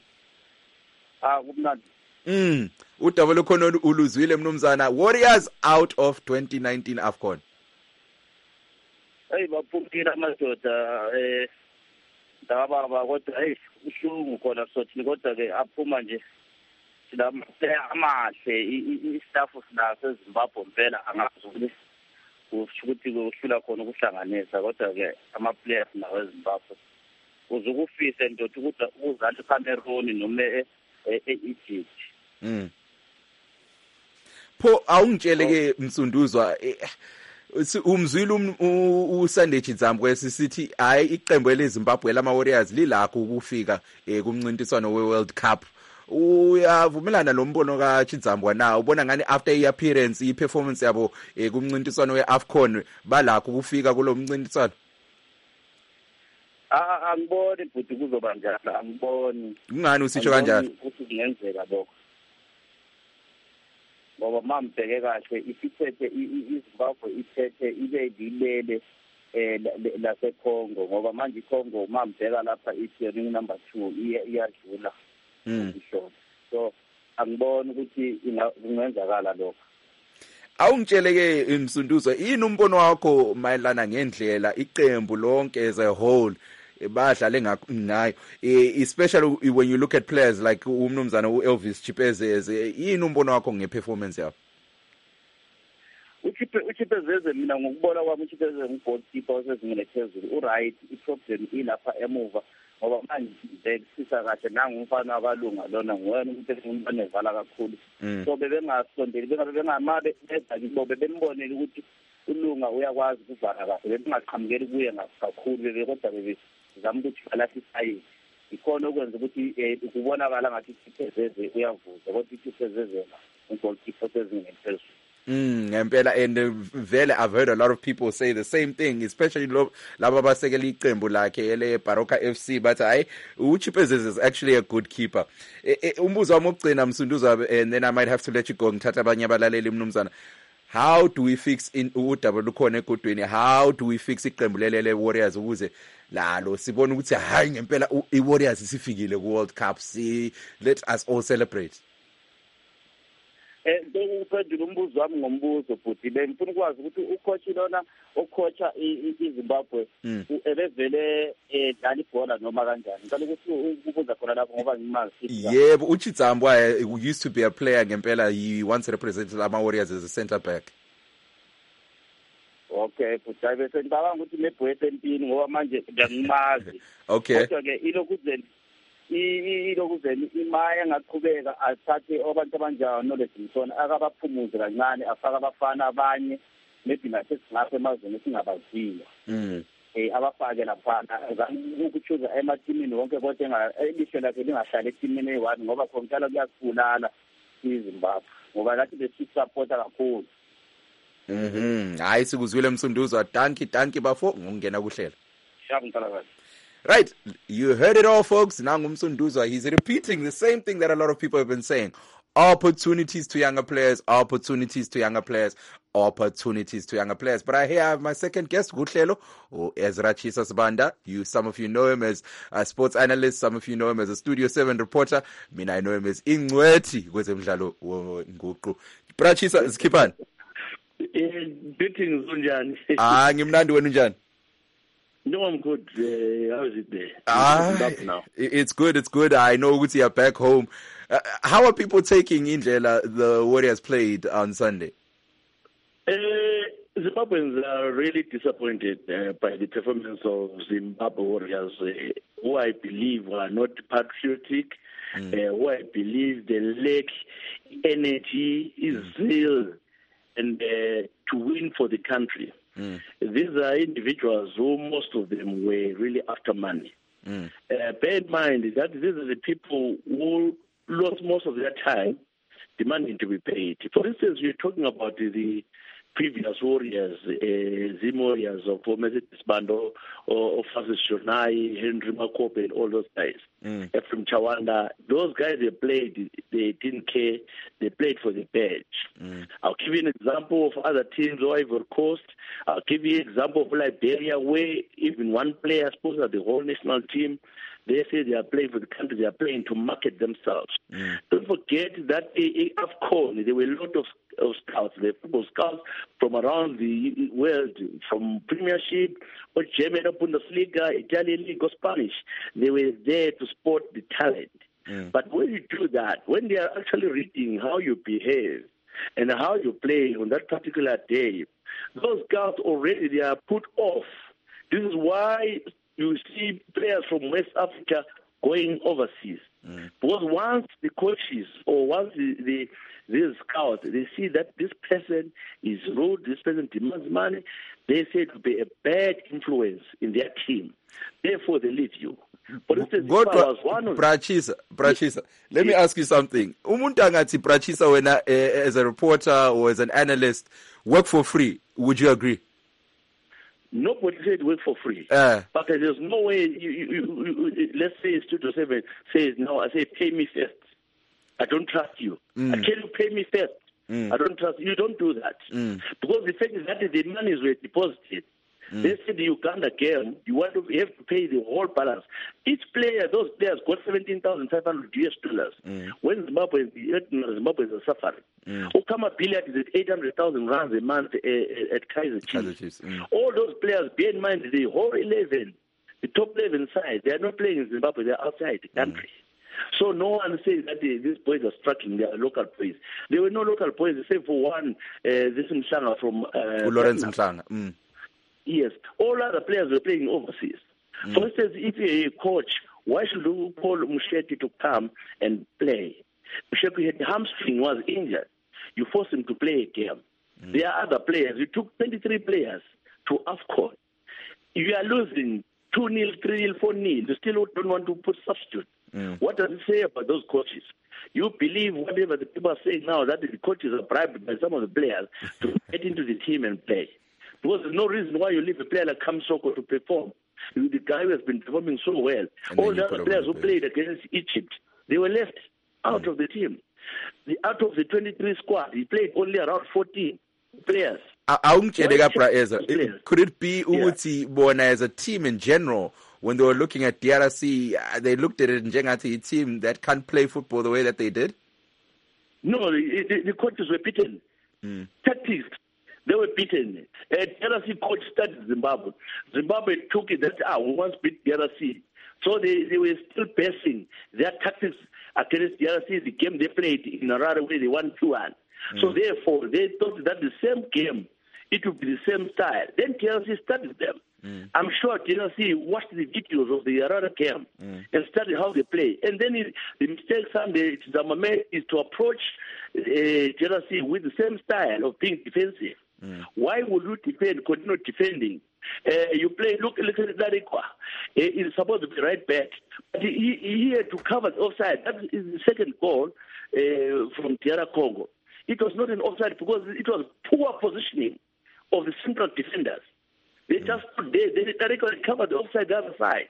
Kumnandi. Udaba lokhona uluzwile mnumzana, Warriors out of 2019 AFCON. Baphumile amadoda ndababa kodwa uhlungu khona sothi kodwa ke aphuma nje amahle istaff sinaso eZimbabwe impela angazi ukuthi kuhlula khona ukuhlanganisa, kodwa ke ama-players nawo eZimbabwe uzukufisa ndothi ukuthi uzanti Cameroon noma e-Egypt. Pho awungitshele ke Msunduzwa umzwile uSunday Chidzambwe sithi hayi iqembu leZimbabwe lama Warriors lilakho ukufika kumncintiswano weWorld Cup. Uyavumelana nombono kaChidzambwe na ubona ngani after i-appearance i-performance yabo kumncintiswano weAfcon balakho ukufika kulo mncintiswano? Angiboni futhi kuzoba njalo, angiboni. Kungani usisho kanjalo? Ukuthi kungenzeka lokho. Ngoba mambheke kahle isithethe iZimbabwe ithethe ibe dilele laseCongo ngoba manje iCongo mambheka lapha ithi number 2 iyadlula. So angiboni ukuthi kungenzakala lokho. Awungitsheleke Msunduzwa yini umbono wakho mayelana ngendlela iqembu lonke as a whole badlale ngayo, especially when you look at players like umnumzana uElvis Chipezeze, yini umbono wakho ngeperformance yabo? Uchipezeze mina ngokubona kwami uChipezeze nggoalkeeper osezingene phezulu uright, iproblem ilapha emuva ngoba manje besisa kahle nangumfana wabalunga lona nguyena umuntu engibanevala kakhulu. So bebengasondeli bengamabe beza kibo bembonela ukuthi ulunga uyakwazi ukuvala kahle bengaqhamukeli kuye kakhulu kodwa zama ukuthi balahle isayini. Ikhona okwenza ukuthi ukubonakala ngathi Chipezeze uyavuza kodwa Chipezeze nggoalkeeper osezingene phezulu. Ngempela, and vele I've heard a lot of people say the same thing, especially laba abasekela iqembu lakhe ele Baroka FC, but uChipezeze is actually a good keeper. Umbuzo wami ogcina Msunduzwa, and then I might have to let you go ngithatha abanye abalaleli mnumzana. How do we fix in udaba lukhona egodweni? How do we fix iqembu lele Warriors ukuze lalo sibone ukuthi hayi ngempela iWarriors isifikile ku World Cup, let us all celebrate? Uphendula umbuzo wami ngombuzo futhi bengifuna ukwazi ukuthi ucoach lona ocoacha iZimbabwe ebevele dlala ibhola noma kanjani. Ngicela ukuthi ukubuza khona lapho ngoba ngimazi. Yebo, uChidzambwe used to be a player ngempela, he once represented ama Warriors as a center back. Okay, futhi bese ngicabanga ukuthi nebhoyete empini ngoba manje ngiyazimazi. Okay. Kodwa ke ilokuzeni imaya engaqhubeka athathe abantu abanjalo noLesington akabaphumuze kancane afaka abafana abanye maybe nathi singapha emazweni singabaziyo abafake laphana ukuchuza ematimini wonke kodwa elisho lakhe lingahlala etimini eyi-1 ngoba khona kuyasibulala iZimbabwe ngoba lathi besisupporta kakhulu. Hayi sikuzwile Msunduzwa, danki bafo ngokungena kuhlela. Shabu ntalakazi. Right, you heard it all, folks. Nangu Msunduzwa, he's repeating the same thing that a lot of people have been saying. Opportunities to younger players, opportunities to younger players, opportunities to younger players. But I have my second guest, Guhlelo, Ezra Chisa Sibanda. Some of you know him as a sports analyst, some of you know him as a Studio 7 reporter. Mina I know him as Ingweti kwezemidlalo nguqu. Brachisa Skipani. Greetings unjani? Ngimnandi wena unjani? No, I'm good. How is it there? Now. It's good. I know you're back home. How are people taking Indlela the Warriors played on Sunday? Zimbabweans are really disappointed by the performance of Zimbabwe Warriors, who I believe are not patriotic, who I believe they lack energy, zeal, and to win for the country. These are individuals who most of them were really after money. Bear in mind that these are the people who lost most of their time demanding to be paid. For instance, you're talking about the previous Warriors, Zim Warriors of Mercedes Bando, or Francis Shonai, Henry Makope, and all those guys. From Chawanda, those guys they played, they didn't care, they played for the badge. I'll give you an example of other teams, Ivory Coast. I'll give you an example of Liberia, where even one player sponsored the whole national team. They say they are playing for the country, they are playing to market themselves. Don't forget that AFCON, there were a lot of scouts, the football scouts from around the world, from Premiership, or German Bundesliga, Italian League, or Spanish. They were there to support the talent. But when you do that, when they are actually reading how you behave and how you play on that particular day, those scouts already, they are put off. This is why you see players from West Africa going overseas. Because once the coaches or once these scouts, they see that this person is rude, this person demands money, they say to be a bad influence in their team. Therefore, they leave you. For instance, Brachisa, let me ask you something. Umuntu angathi Brachisa, when as a reporter or as an analyst, work for free. Would you agree? Nobody said work for free. But there's no way, let's say Studio 7 says, no, I say pay me first. I don't trust you. I tell you pay me first. I don't trust you. You don't do that. Because the fact is that the monies were deposited. They said the Uganda game, you have to pay the whole balance. Each player, those players got $17,500. When Zimbabwe is suffering. Okama Billiard is at 800,000 rands a month at Kaiser Chiefs. All those players, bear in mind, the whole 11, the top 11 side, they are not playing in Zimbabwe, they are outside the country. So no one says that these boys are struggling, they are local boys. There were no local boys except for one, this Mshanga from... Lawrence Mshanga. Yes, all other players were playing overseas. For instance, if you're a coach, why should you call Musheti to come and play? Musheti had hamstring, was injured. You force him to play a game. There are other players. You took 23 players to AFCON. If you are losing 2-0, 3-0, 4-0, you still don't want to put substitute. What does it say about those coaches? You believe whatever the people are saying now, that the coaches are bribed by some of the players to get into the team and play. Because there's no reason why you leave a player like Kamsoko to perform. The guy who has been performing so well. All the other players who played against Egypt, they were left out of the team. Out of the 23 squad, he played only around 14 players. Could it be Uti Bona as a team in general, when they were looking at DRC, they looked at it in Jengati, a team that can't play football the way that they did? No, the coaches were beaten. Tactics. They were beaten. DRC coach started Zimbabwe. Zimbabwe took it that we once beat DRC. So they were still basing their tactics against DRC, the game they played in a rare way, they won 2-1. So therefore, they thought that the same game, it would be the same style. Then DRC studied them. I'm sure DRC watched the videos of the Harare game and studied how they play. And then the mistake Sunday Zama made is to approach DRC with the same style of being defensive. Why would you continue defending? You play, look at Larikwa. He's supposed to be right back. But he had to cover the offside. That is the second goal from DR Congo. It was not an offside because it was poor positioning of the central defenders. They just put Larikwa covered the offside the other side.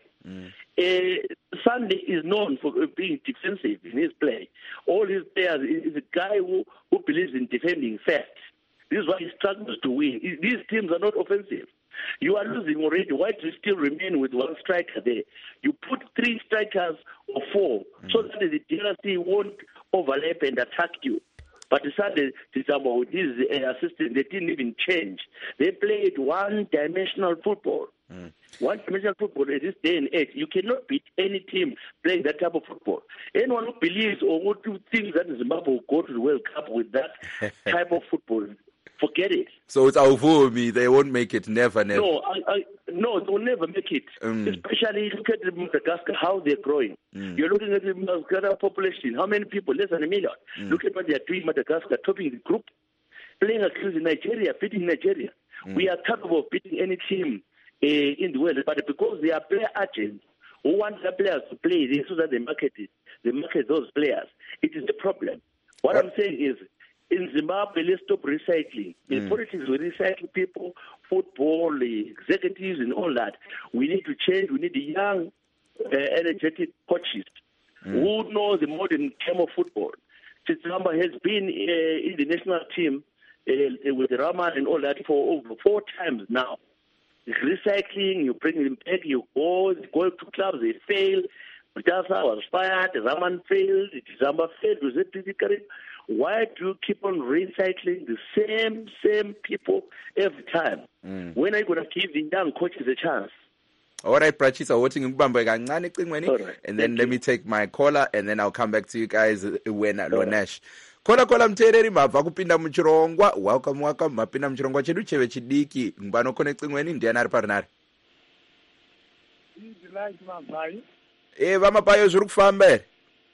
Sunday is known for being defensive in his play. All his players is a guy who believes in defending first. This is why he struggles to win. These teams are not offensive. You are losing already. Why do you still remain with one striker there? You put 3 strikers or 4 so that the DRC won't overlap and attack you. But Sunday, with his assistant, they didn't even change. They played one-dimensional football. One-dimensional football at this day and age. You cannot beat any team playing that type of football. Anyone who believes or who thinks that Zimbabwe will go to the World Cup with that type of football, forget it. So it's Avumi, they won't make it, never. No, no, they will never make it. Especially look at Madagascar, how they're growing. You're looking at the Madagascar population, how many people? Less than 1 million. Look at what they are doing in Madagascar, topping the group, playing against Nigeria, beating Nigeria. We are capable of beating any team in the world, but because they are player agents who want their players to play so that they market those players, it is the problem. What I'm saying is, in Zimbabwe, let's stop recycling. In politics, we recycle people, football, executives, and all that. We need to change. We need young, energetic coaches who know the modern game of football. Tsitsamba has been in the national team with Raman and all that for over 4 times now. It's recycling, you bring them back, you go to clubs, they fail. Butasa was fired, Raman failed, Tsitsamba failed. Why do you keep on recycling the same people every time? When are you going to give the young coaches a chance? All right, Brachisa, and then let me take my caller, and then I'll come back to you guys when Lonesh. Kola mtereri mabva kupinda muchirongwa. Welcome. Mapinda muchirongwa chedu cheve chidiki. Mbano connecting weni ndiana ari parinari. Vamapayo zviri kufamba here.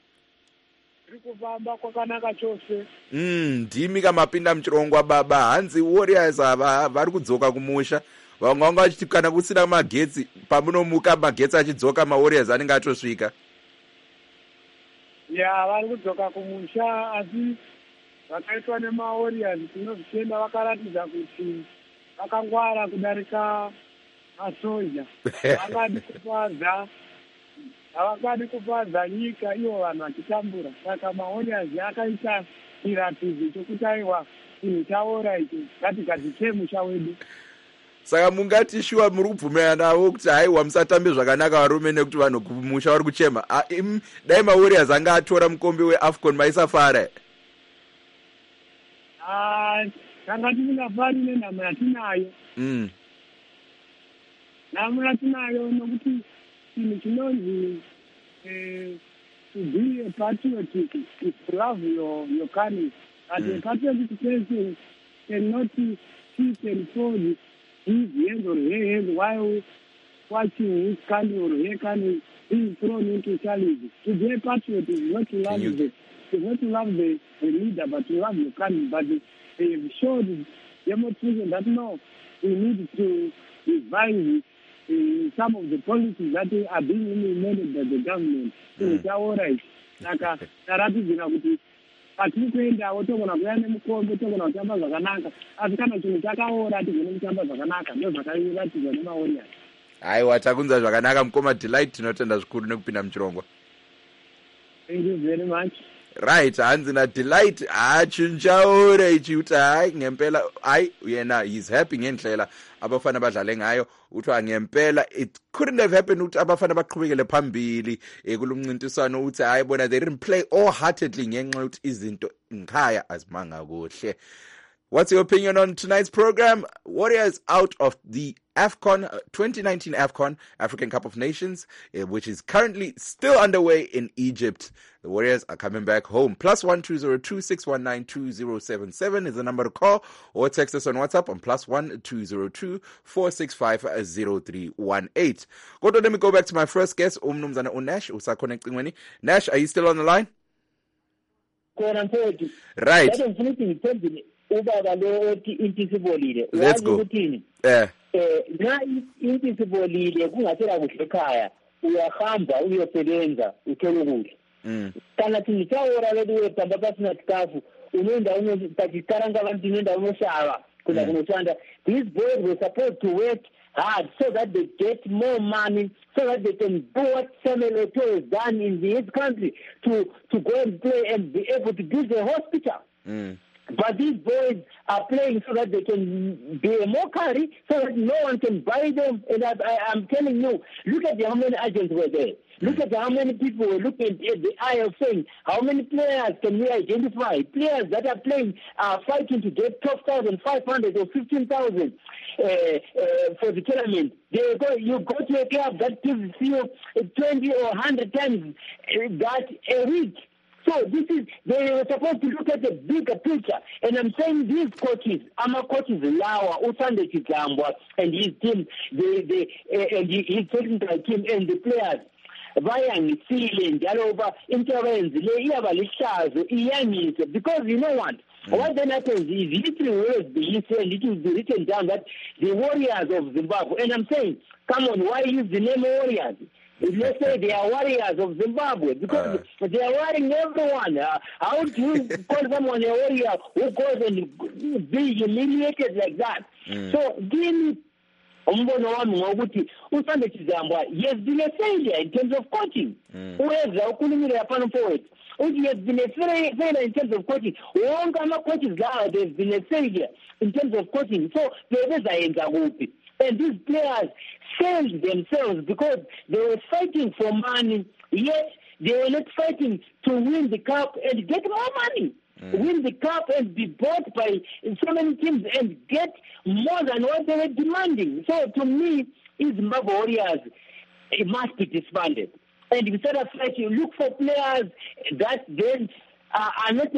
kufamba kwakanaka chose. Ndimi kamapinda muchirongwa baba, hanzi Warriors vari kudzoka kumusha. Vamwe vanga vachiti kana kusina magetsi, pamunomuka magetsi achidzoka, maWarriors anenge atosvika. Ya, vari kudzoka kumusha, asi vakaitwa nemaWarriors tinozvitenda vakaratidza kuti vakangwara kudarika masoja. Havangadi kupadza nyika ivo vanhu vachitambura. Saka maWarriors akaita chiratidzo chokuti aiwa chinhu chaora icho ngatigadzike musha wedu. Saka mungati shuwa muri kubvumirana navo kuti haiwa musatambe zvakanaka varume nekuti vanhu kumusha vari kuchema. Dai maWarriors anga atora mukombe weAFCON maisafara. Tanga tisingafari nenhamo yatinayo. Nhamo yatinayo nokuti chinhu chinonzi to be a patriotic is to love your country. And a patriotic person cannot sit and fold his hands or her hands while watching his country or her country being thrown into challenges. To be a patriot is not to love the leader, but to love your country. But they have showed demonstration that no, we need to revise some of the policies that are being implemented by the government. So it's all right. Saka taratidzira kuti patiri kuendawo togona kuya nemukombe togona kutamba zvakanaka, asi kana chinhu chakaora tigone kutamba zvakanaka. Ndo zvakaratidzwa nemaWarriors. Aiwa, takunza zvakanaka mukoma Delight, tinotenda zvikuru nekupinda muchirongwa. Thank you very much. Right, hanzi naDelight achinchaura ichiuti hayi ngempela yena he's happy ngendlela abafana badlale ngayo, uthi ngempela it couldn't have happened ukuthi abafana baqhubekele phambili kulomncintiswano, uthi hayi bona they didn't play wholeheartedly ngenxa ukuthi izinto ngikhaya azimanga kuhle. What's your opinion on tonight's program? Warriors out of the AFCON 2019 AFCON African Cup of Nations, which is currently still underway in Egypt. The Warriors are coming back home. +1 202 619 2077 is the number to call, or text us on WhatsApp on +1 202 465 0318. Let me go back to my first guest, Umnumzana Unash, Usaconnecting. Nash, are you still on the line? Right. Ubaba lo othi intisibolile Let's go. Ukuthi na intisibolile kungathela kuhle ekhaya uyahamba uyosebenza uthole ukudla kana thini chawora ledu wetamba pasina staff unenda unotachikaranga abantu unenda unoshava kuna kunoshanda. These boys were supposed to work hard so that they get more money, so that they can do what Samuel Eto'o has done in his country to go and play and be able to build a hospital. But these boys are playing so that they can be a mockery, so that no one can buy them. And I'm telling you, look at how many agents were there. Look at how many people were looking at the eye of saying, how many players can we identify? Players that are playing are fighting to get 12,500 or 15,000 for the tournament. You go to a club that gives you 20 or 100 times that a week. So they were supposed to look at the bigger picture. And I'm saying these coaches, our coaches, Lawa, Usande Chitambwa, and his team, and his technical team, and the players, Vayang, Sealing, Jalova, intervenes, because you know what then happens is history will always be history, and it will be written down that the Warriors of Zimbabwe, and I'm saying, come on, why use the name Warriors? Let's say they are warriors of Zimbabwe, because they are warring everyone. How do you call someone a warrior who goes and be humiliated like that? So give me umbono wami ngokuthi uSande Chizambwa has been a failure in terms of coaching. Uweza ukhulumile yapana forward. He has been a failure in terms of coaching. Wonke ama-coaches lawa, they've been a failure in terms of coaching. So bebezayenza kuphi? And these players failed themselves because they were fighting for money, yet they were not fighting to win the cup and get more money. Win the cup and be bought by so many teams and get more than what they were demanding. So to me, Zimbabwe Warriors, it must be disbanded. And instead of fighting, look for players that then are not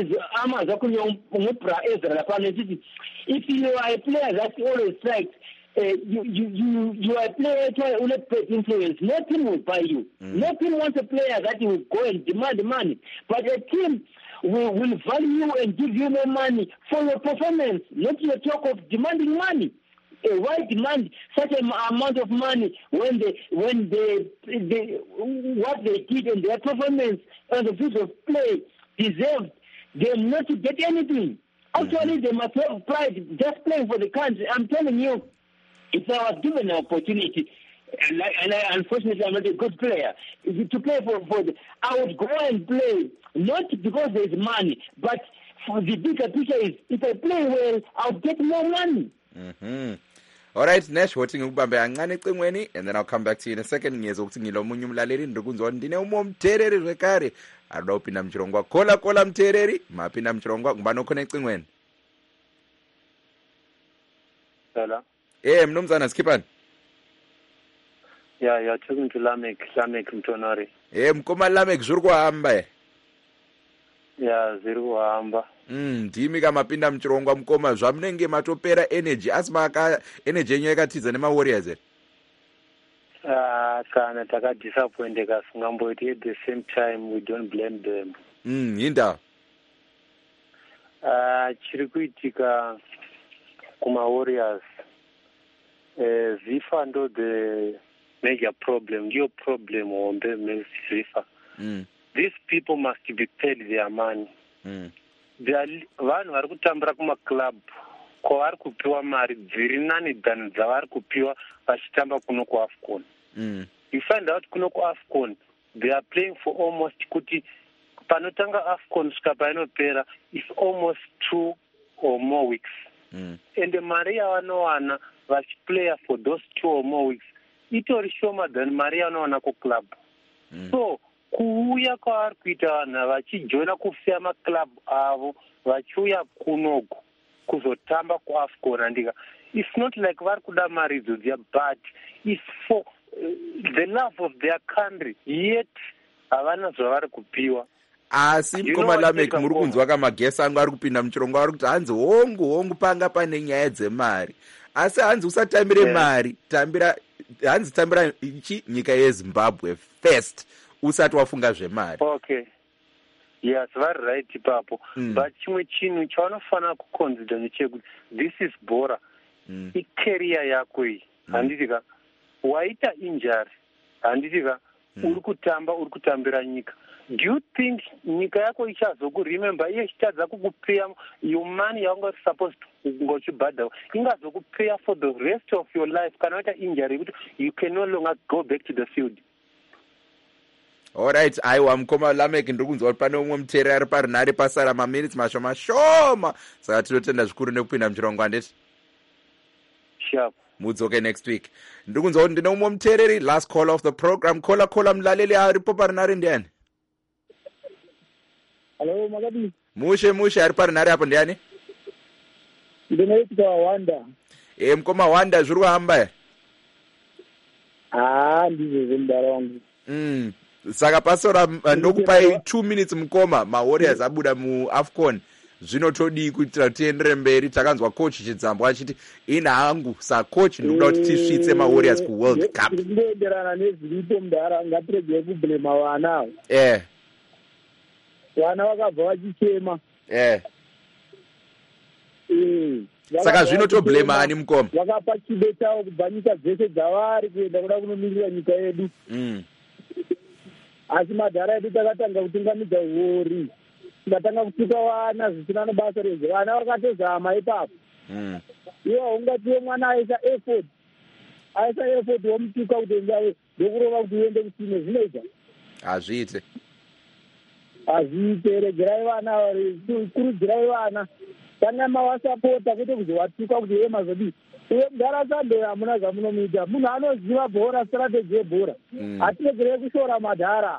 if you are a player that always strikes, you are a player with a bad influence. No team will buy you. No team wants a player that will go and demand money. But a team will value you and give you more money for your performance, not your talk of demanding money. Why demand such an amount of money when what they did in their performance on the field of play deserved them not to get anything? Actually, they must have pride just playing for the country. I'm telling you, if I was given an opportunity, and unfortunately I'm not a good player, to play for I would go and play, not because there's money, but for the bigger picture is, if I play well, I'll get more money. All right, Nash, what you bambe angane cingweni, and then I'll come back to you in a second. Ngiyezo ukuthi ngilomunye umlaleli ndikunzwa ndine umomthereri zvekare arida kupinda mchirongwa. Kola mthereri, mapinda mchirongwa ngubani okhona ecingweni? Hello. Mnumzana Skipani. Yeah, you're talking to Lamek Mtonori. Mkoma Lamek zviri kuhamba. Yeah, zviri kuhamba. Ndimi kamapinda mchirongwa mkoma zvamunenge matopera energy asi energy yenyu yakatiza nemawarriors here. Kana takadisappointeka singamboiti at the same time we don't blame them. Hinda. Chiri kuitika kuma warriors. Zifa ndo the major problem. Your problem on the Zifa. These people must be paid their money. Vanhu vari kutambira kumaclub kwavari kupiwa mari dziri nani than dzavari kupiwa vachitamba kuno kuAFCON. You find out kuno kuAFCON they are playing for almost kuti panotanga AFCON kusvika painopera is almost 2 or more weeks. And the mari yavanowana vachiplaya for those 2 or more weeks itori shoma than mari yavanowana kuclub. So kuuya kwavari kuita vanhu vachijoina kusiya maclub avo vachiuya kunoku kuzotamba kuAFCON andika, it's not like vari kuda mari idzodziya, but it's for the love of their country, yet havana zvavari kupiwa. Asi mkoma Lamek muri kunzwa kamagesi angu ari kupinda muchirongwa ari kuti hanzi hongu panga pane nyaya dzemari, asi hanzi usatambire mari, hanzi tambira ichi nyika yeZimbabwe first usati wafunga zvemari. Okay, yes, vari right ipapo. But chimwe chinhu chavanofana kuconsider ndechekuti this is bora icareer yako iyi. Handitika waita injury, handitika uri kutambira nyika. Do you think nyika yako ichazokuremember iye ichitadza kukupeya your money yaunga supposed ngochibhadhawo ingazokupeya for the rest of your life kana waita injury yekuti you can no longer go back to the field? Alright, aiwa mkoma Lamek ndiri kunzwa kuti pane umwe muteri ari parinhare pasara maminutes mashoma saka tinotenda zvikuru nekupinda muchirongwa handeti. Sharp. Mudzoke next week. Ndiri kunzwa kuti ndine umwe mutereri, last call of the program. Kola mlaleli aripo parinhare ndiani? Hello, Magadi. Mushe ari parinhare apo ndiani? Ndinoitika Wanda. Mkoma Wanda zviri kuhamba? Ndizvo mudaro wangu. Saka pasora ndokupai 2 minutes mkoma, maWarriors abuda muAFCON. Zvinotodii kuitira tiendere mberi? Takanzwa coach Chidzambo achiti ina hangu sa coach ndokuda kuti tisvitse maWarriors kuWorld Cup. Ndinoenderana nezviripo mudaro, ngatirege kublema vana. Vana vakabva vachichema. Saka zvinotoblema ani mukoma? Vakapa chibetawo kubva nyika dzese dzavari kuenda kuda kunomirira nyika yedu. Asi madhara edu takatanga kutungamidza wori, tikatanga kutuka vana zvisina nebasa rezvo. Vana vakatozama ipapo. Iwo ungatiwe mwana aisa effort womutuka kuti endawe ndokurova kuti uende kusime, zvinoita? Hazviite. Regerai vana, kurudzirai vana. Kana mawasapota kwete kuzowatuka kuti iye mazodii. Uye mudhara Sunday hamuna zvamunomuita. Munhu anoziva bhora, strategy yebhora. Hatiregerei kushora madhara.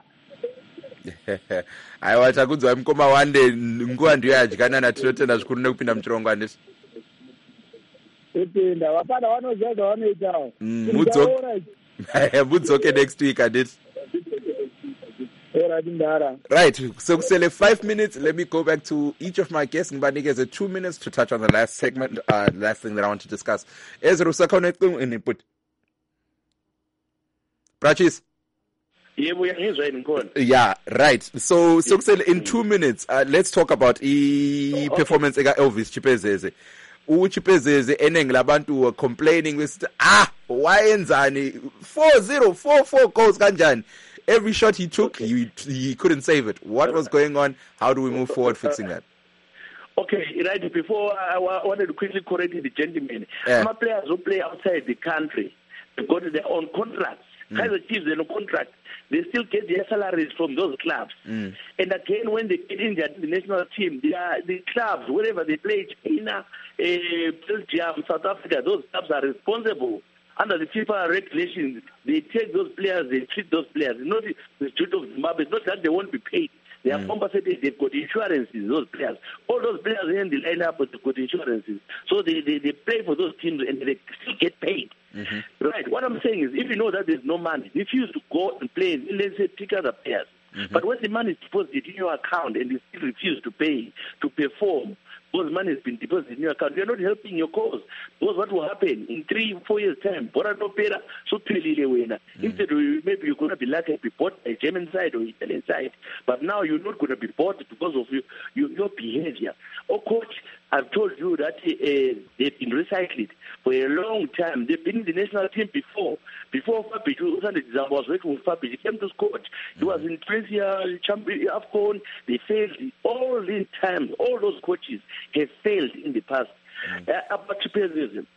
Aiwa, takunzwa mukoma Wande, nguva ndiyo yadyanana, tinotenda zvikuru nekupinda muchirongwa handiti. Totenda, vapana vanoziva zvavanoitawo. Mudzoke next week handiti. Right, so kusele 5 minutes. Let me go back to each of my guests. Ngibanikeze 2 minutes to touch on the last segment, last thing that I want to discuss. Ezra usakhona input. Prachis. Yeah, right. So in 2 minutes, let's talk about performance ega Elvis Chipezeze. Uchipezeze eneng labantu were complaining with why enzani 4-0 goals kanjani. Every shot he took, he couldn't save it. What was going on? How do we move forward fixing that? Okay, right. Before I wanted to quickly correct the gentleman. Some players who play outside the country, they go to their own contracts. Kaizer Chiefs, they no contract. They still get their salaries from those clubs. And again, when they get injured in the national team, the clubs, wherever they play, China, Belgium, South Africa, those clubs are responsible. Under the FIFA regulations, they take those players, they treat those players. Not the street of Zimbabwe. It's not that they won't be paid. They are compensated. They've got insurances, those players. All those players in the lineup, but they've got insurances. So they play for those teams and they still get paid. Right. What I'm saying is, if you know that there's no money, refuse to go and play, let's say, pick other players. But when the money is deposited in your account and you still refuse to pay, to perform, because money has been deposited in your account, you're not helping your cause. Because what will happen in 3-4 years' time, instead maybe you're going to be lucky to be bought by German side or Italian side, but now you're not going to be bought because of your behavior. Oh, coach, I've told you that they've been recycled for a long time. They've been in the national team before. Before Fabi, was working with Fabi. He came to coach. He was in 20 champion AFCON. They failed all these times. All those coaches have failed in the past. About Chipezeze,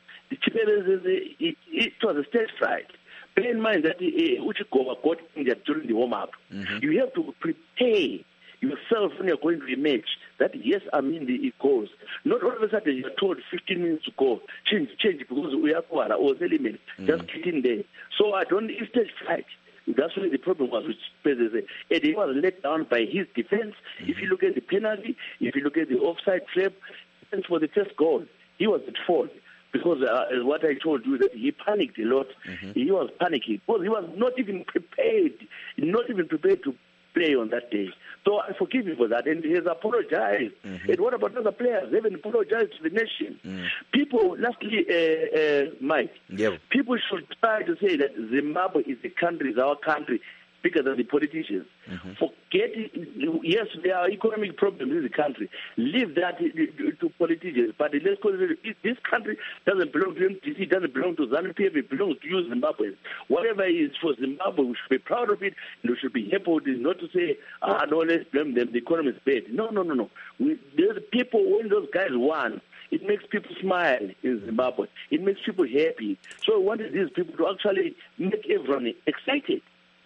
it was a stage fright. Bear in mind that Uchikova got injured during the warm-up. You have to prepare yourself when you're going to a match that, yes, I'm in the goals. Not all of a sudden you're told 15 minutes to go, change, because we are or element. Just get in there. So I don't stage fright. That's why the problem was with Chipezeze. And he was let down by his defense. If you look at the penalty, if you look at the offside trap, and for the first goal, he was at fault. Because as what I told you, that he panicked a lot. He was panicking because he was not even prepared to play on that day. So I forgive him for that, and he has apologized. And what about other players? They haven't apologized to the nation. People, lastly, Mike, people should try to say that Zimbabwe is the country, is our country, bigger than the politicians. Forget it. Yes, there are economic problems in the country. Leave that to politicians. But let's call it, this country doesn't belong to MTC, it doesn't belong to ZANU-PF, it belongs to you, Zimbabweans. Whatever is for Zimbabwe, we should be proud of it, and we should be happy with it, not to say, no, let's blame them, the economy is bad. No. There's people, when those guys won, it makes people smile in Zimbabwe. It makes people happy. So I wanted these people to actually make everyone excited.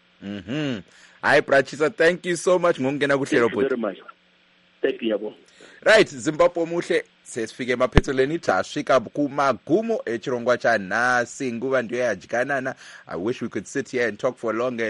Hi, Prachisa, thank you so much. Thank you very much. Thank you, Yabo. Right, Zimbabwe muhle sesifike emaphethelweni tasvika kumagumo echirongwa chanhasi nguva ndiyo yadyanana. I wish we could sit here and talk for longer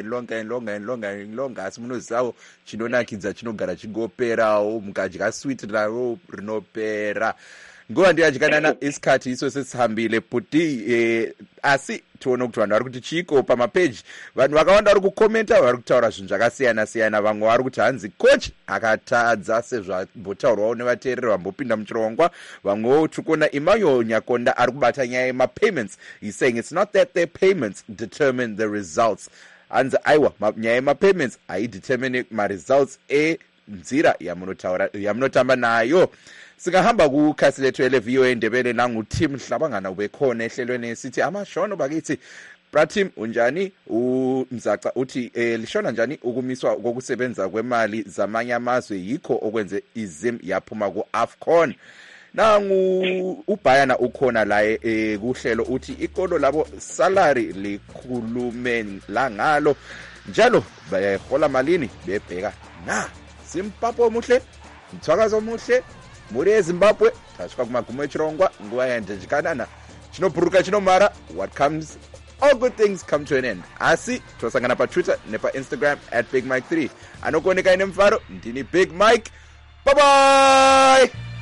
asi munozivawo chinonakidza chinogara chingoperawo, mukadya sweet raro rinopera. Nguva ndiyo yadyanana, isikhathi iso sesihambile puti asi tione kuti vanhu vari kuti chiko pamapeji. Vanhu vakawanda vari kukomenta, vari kutaura zvinhu zvakasiyana-siyana. Vamwe vari kuti hanzi coach akatadza sezvambotaurwawo nevateereri vambopinda muchirongwa. Vamwewo tiri kuona Imayo Nyakonda ari kubata nyaya yemapayments. He's saying it's not that their payments determine the results. Hanzi aiwa, nyaya yemapayments haidetermine maresults enzira yamunotamba nayo. Singahamba kukhasi lethu ele-VOA Ndebele nangu-Tim Hlabangana ubekhona ehlelweni sithi amashono bakithi. Pratim unjani? Umzaca uthi lishona njani ukumiswa kokusebenza kwemali zamanye amazwe yikho okwenze izim yaphuma ku-AFCON. Nangu uBayana ukhona la kuhlelo uthi ikolo labo salary likhulume la ngalo njalo bayahola malini bebheka na Zimbabwe muhle mthwakazo muhle muri eZimbabwe tasvika kumagumo echirongwa nguva yanjanjikanana chinobhuruka chinomara. What comes, all good things come to an end. Asi tosangana paTwitter nepaInstagram @BigMike3. Anokuoneka ine mfaro ndini Big Mike. Bye bye.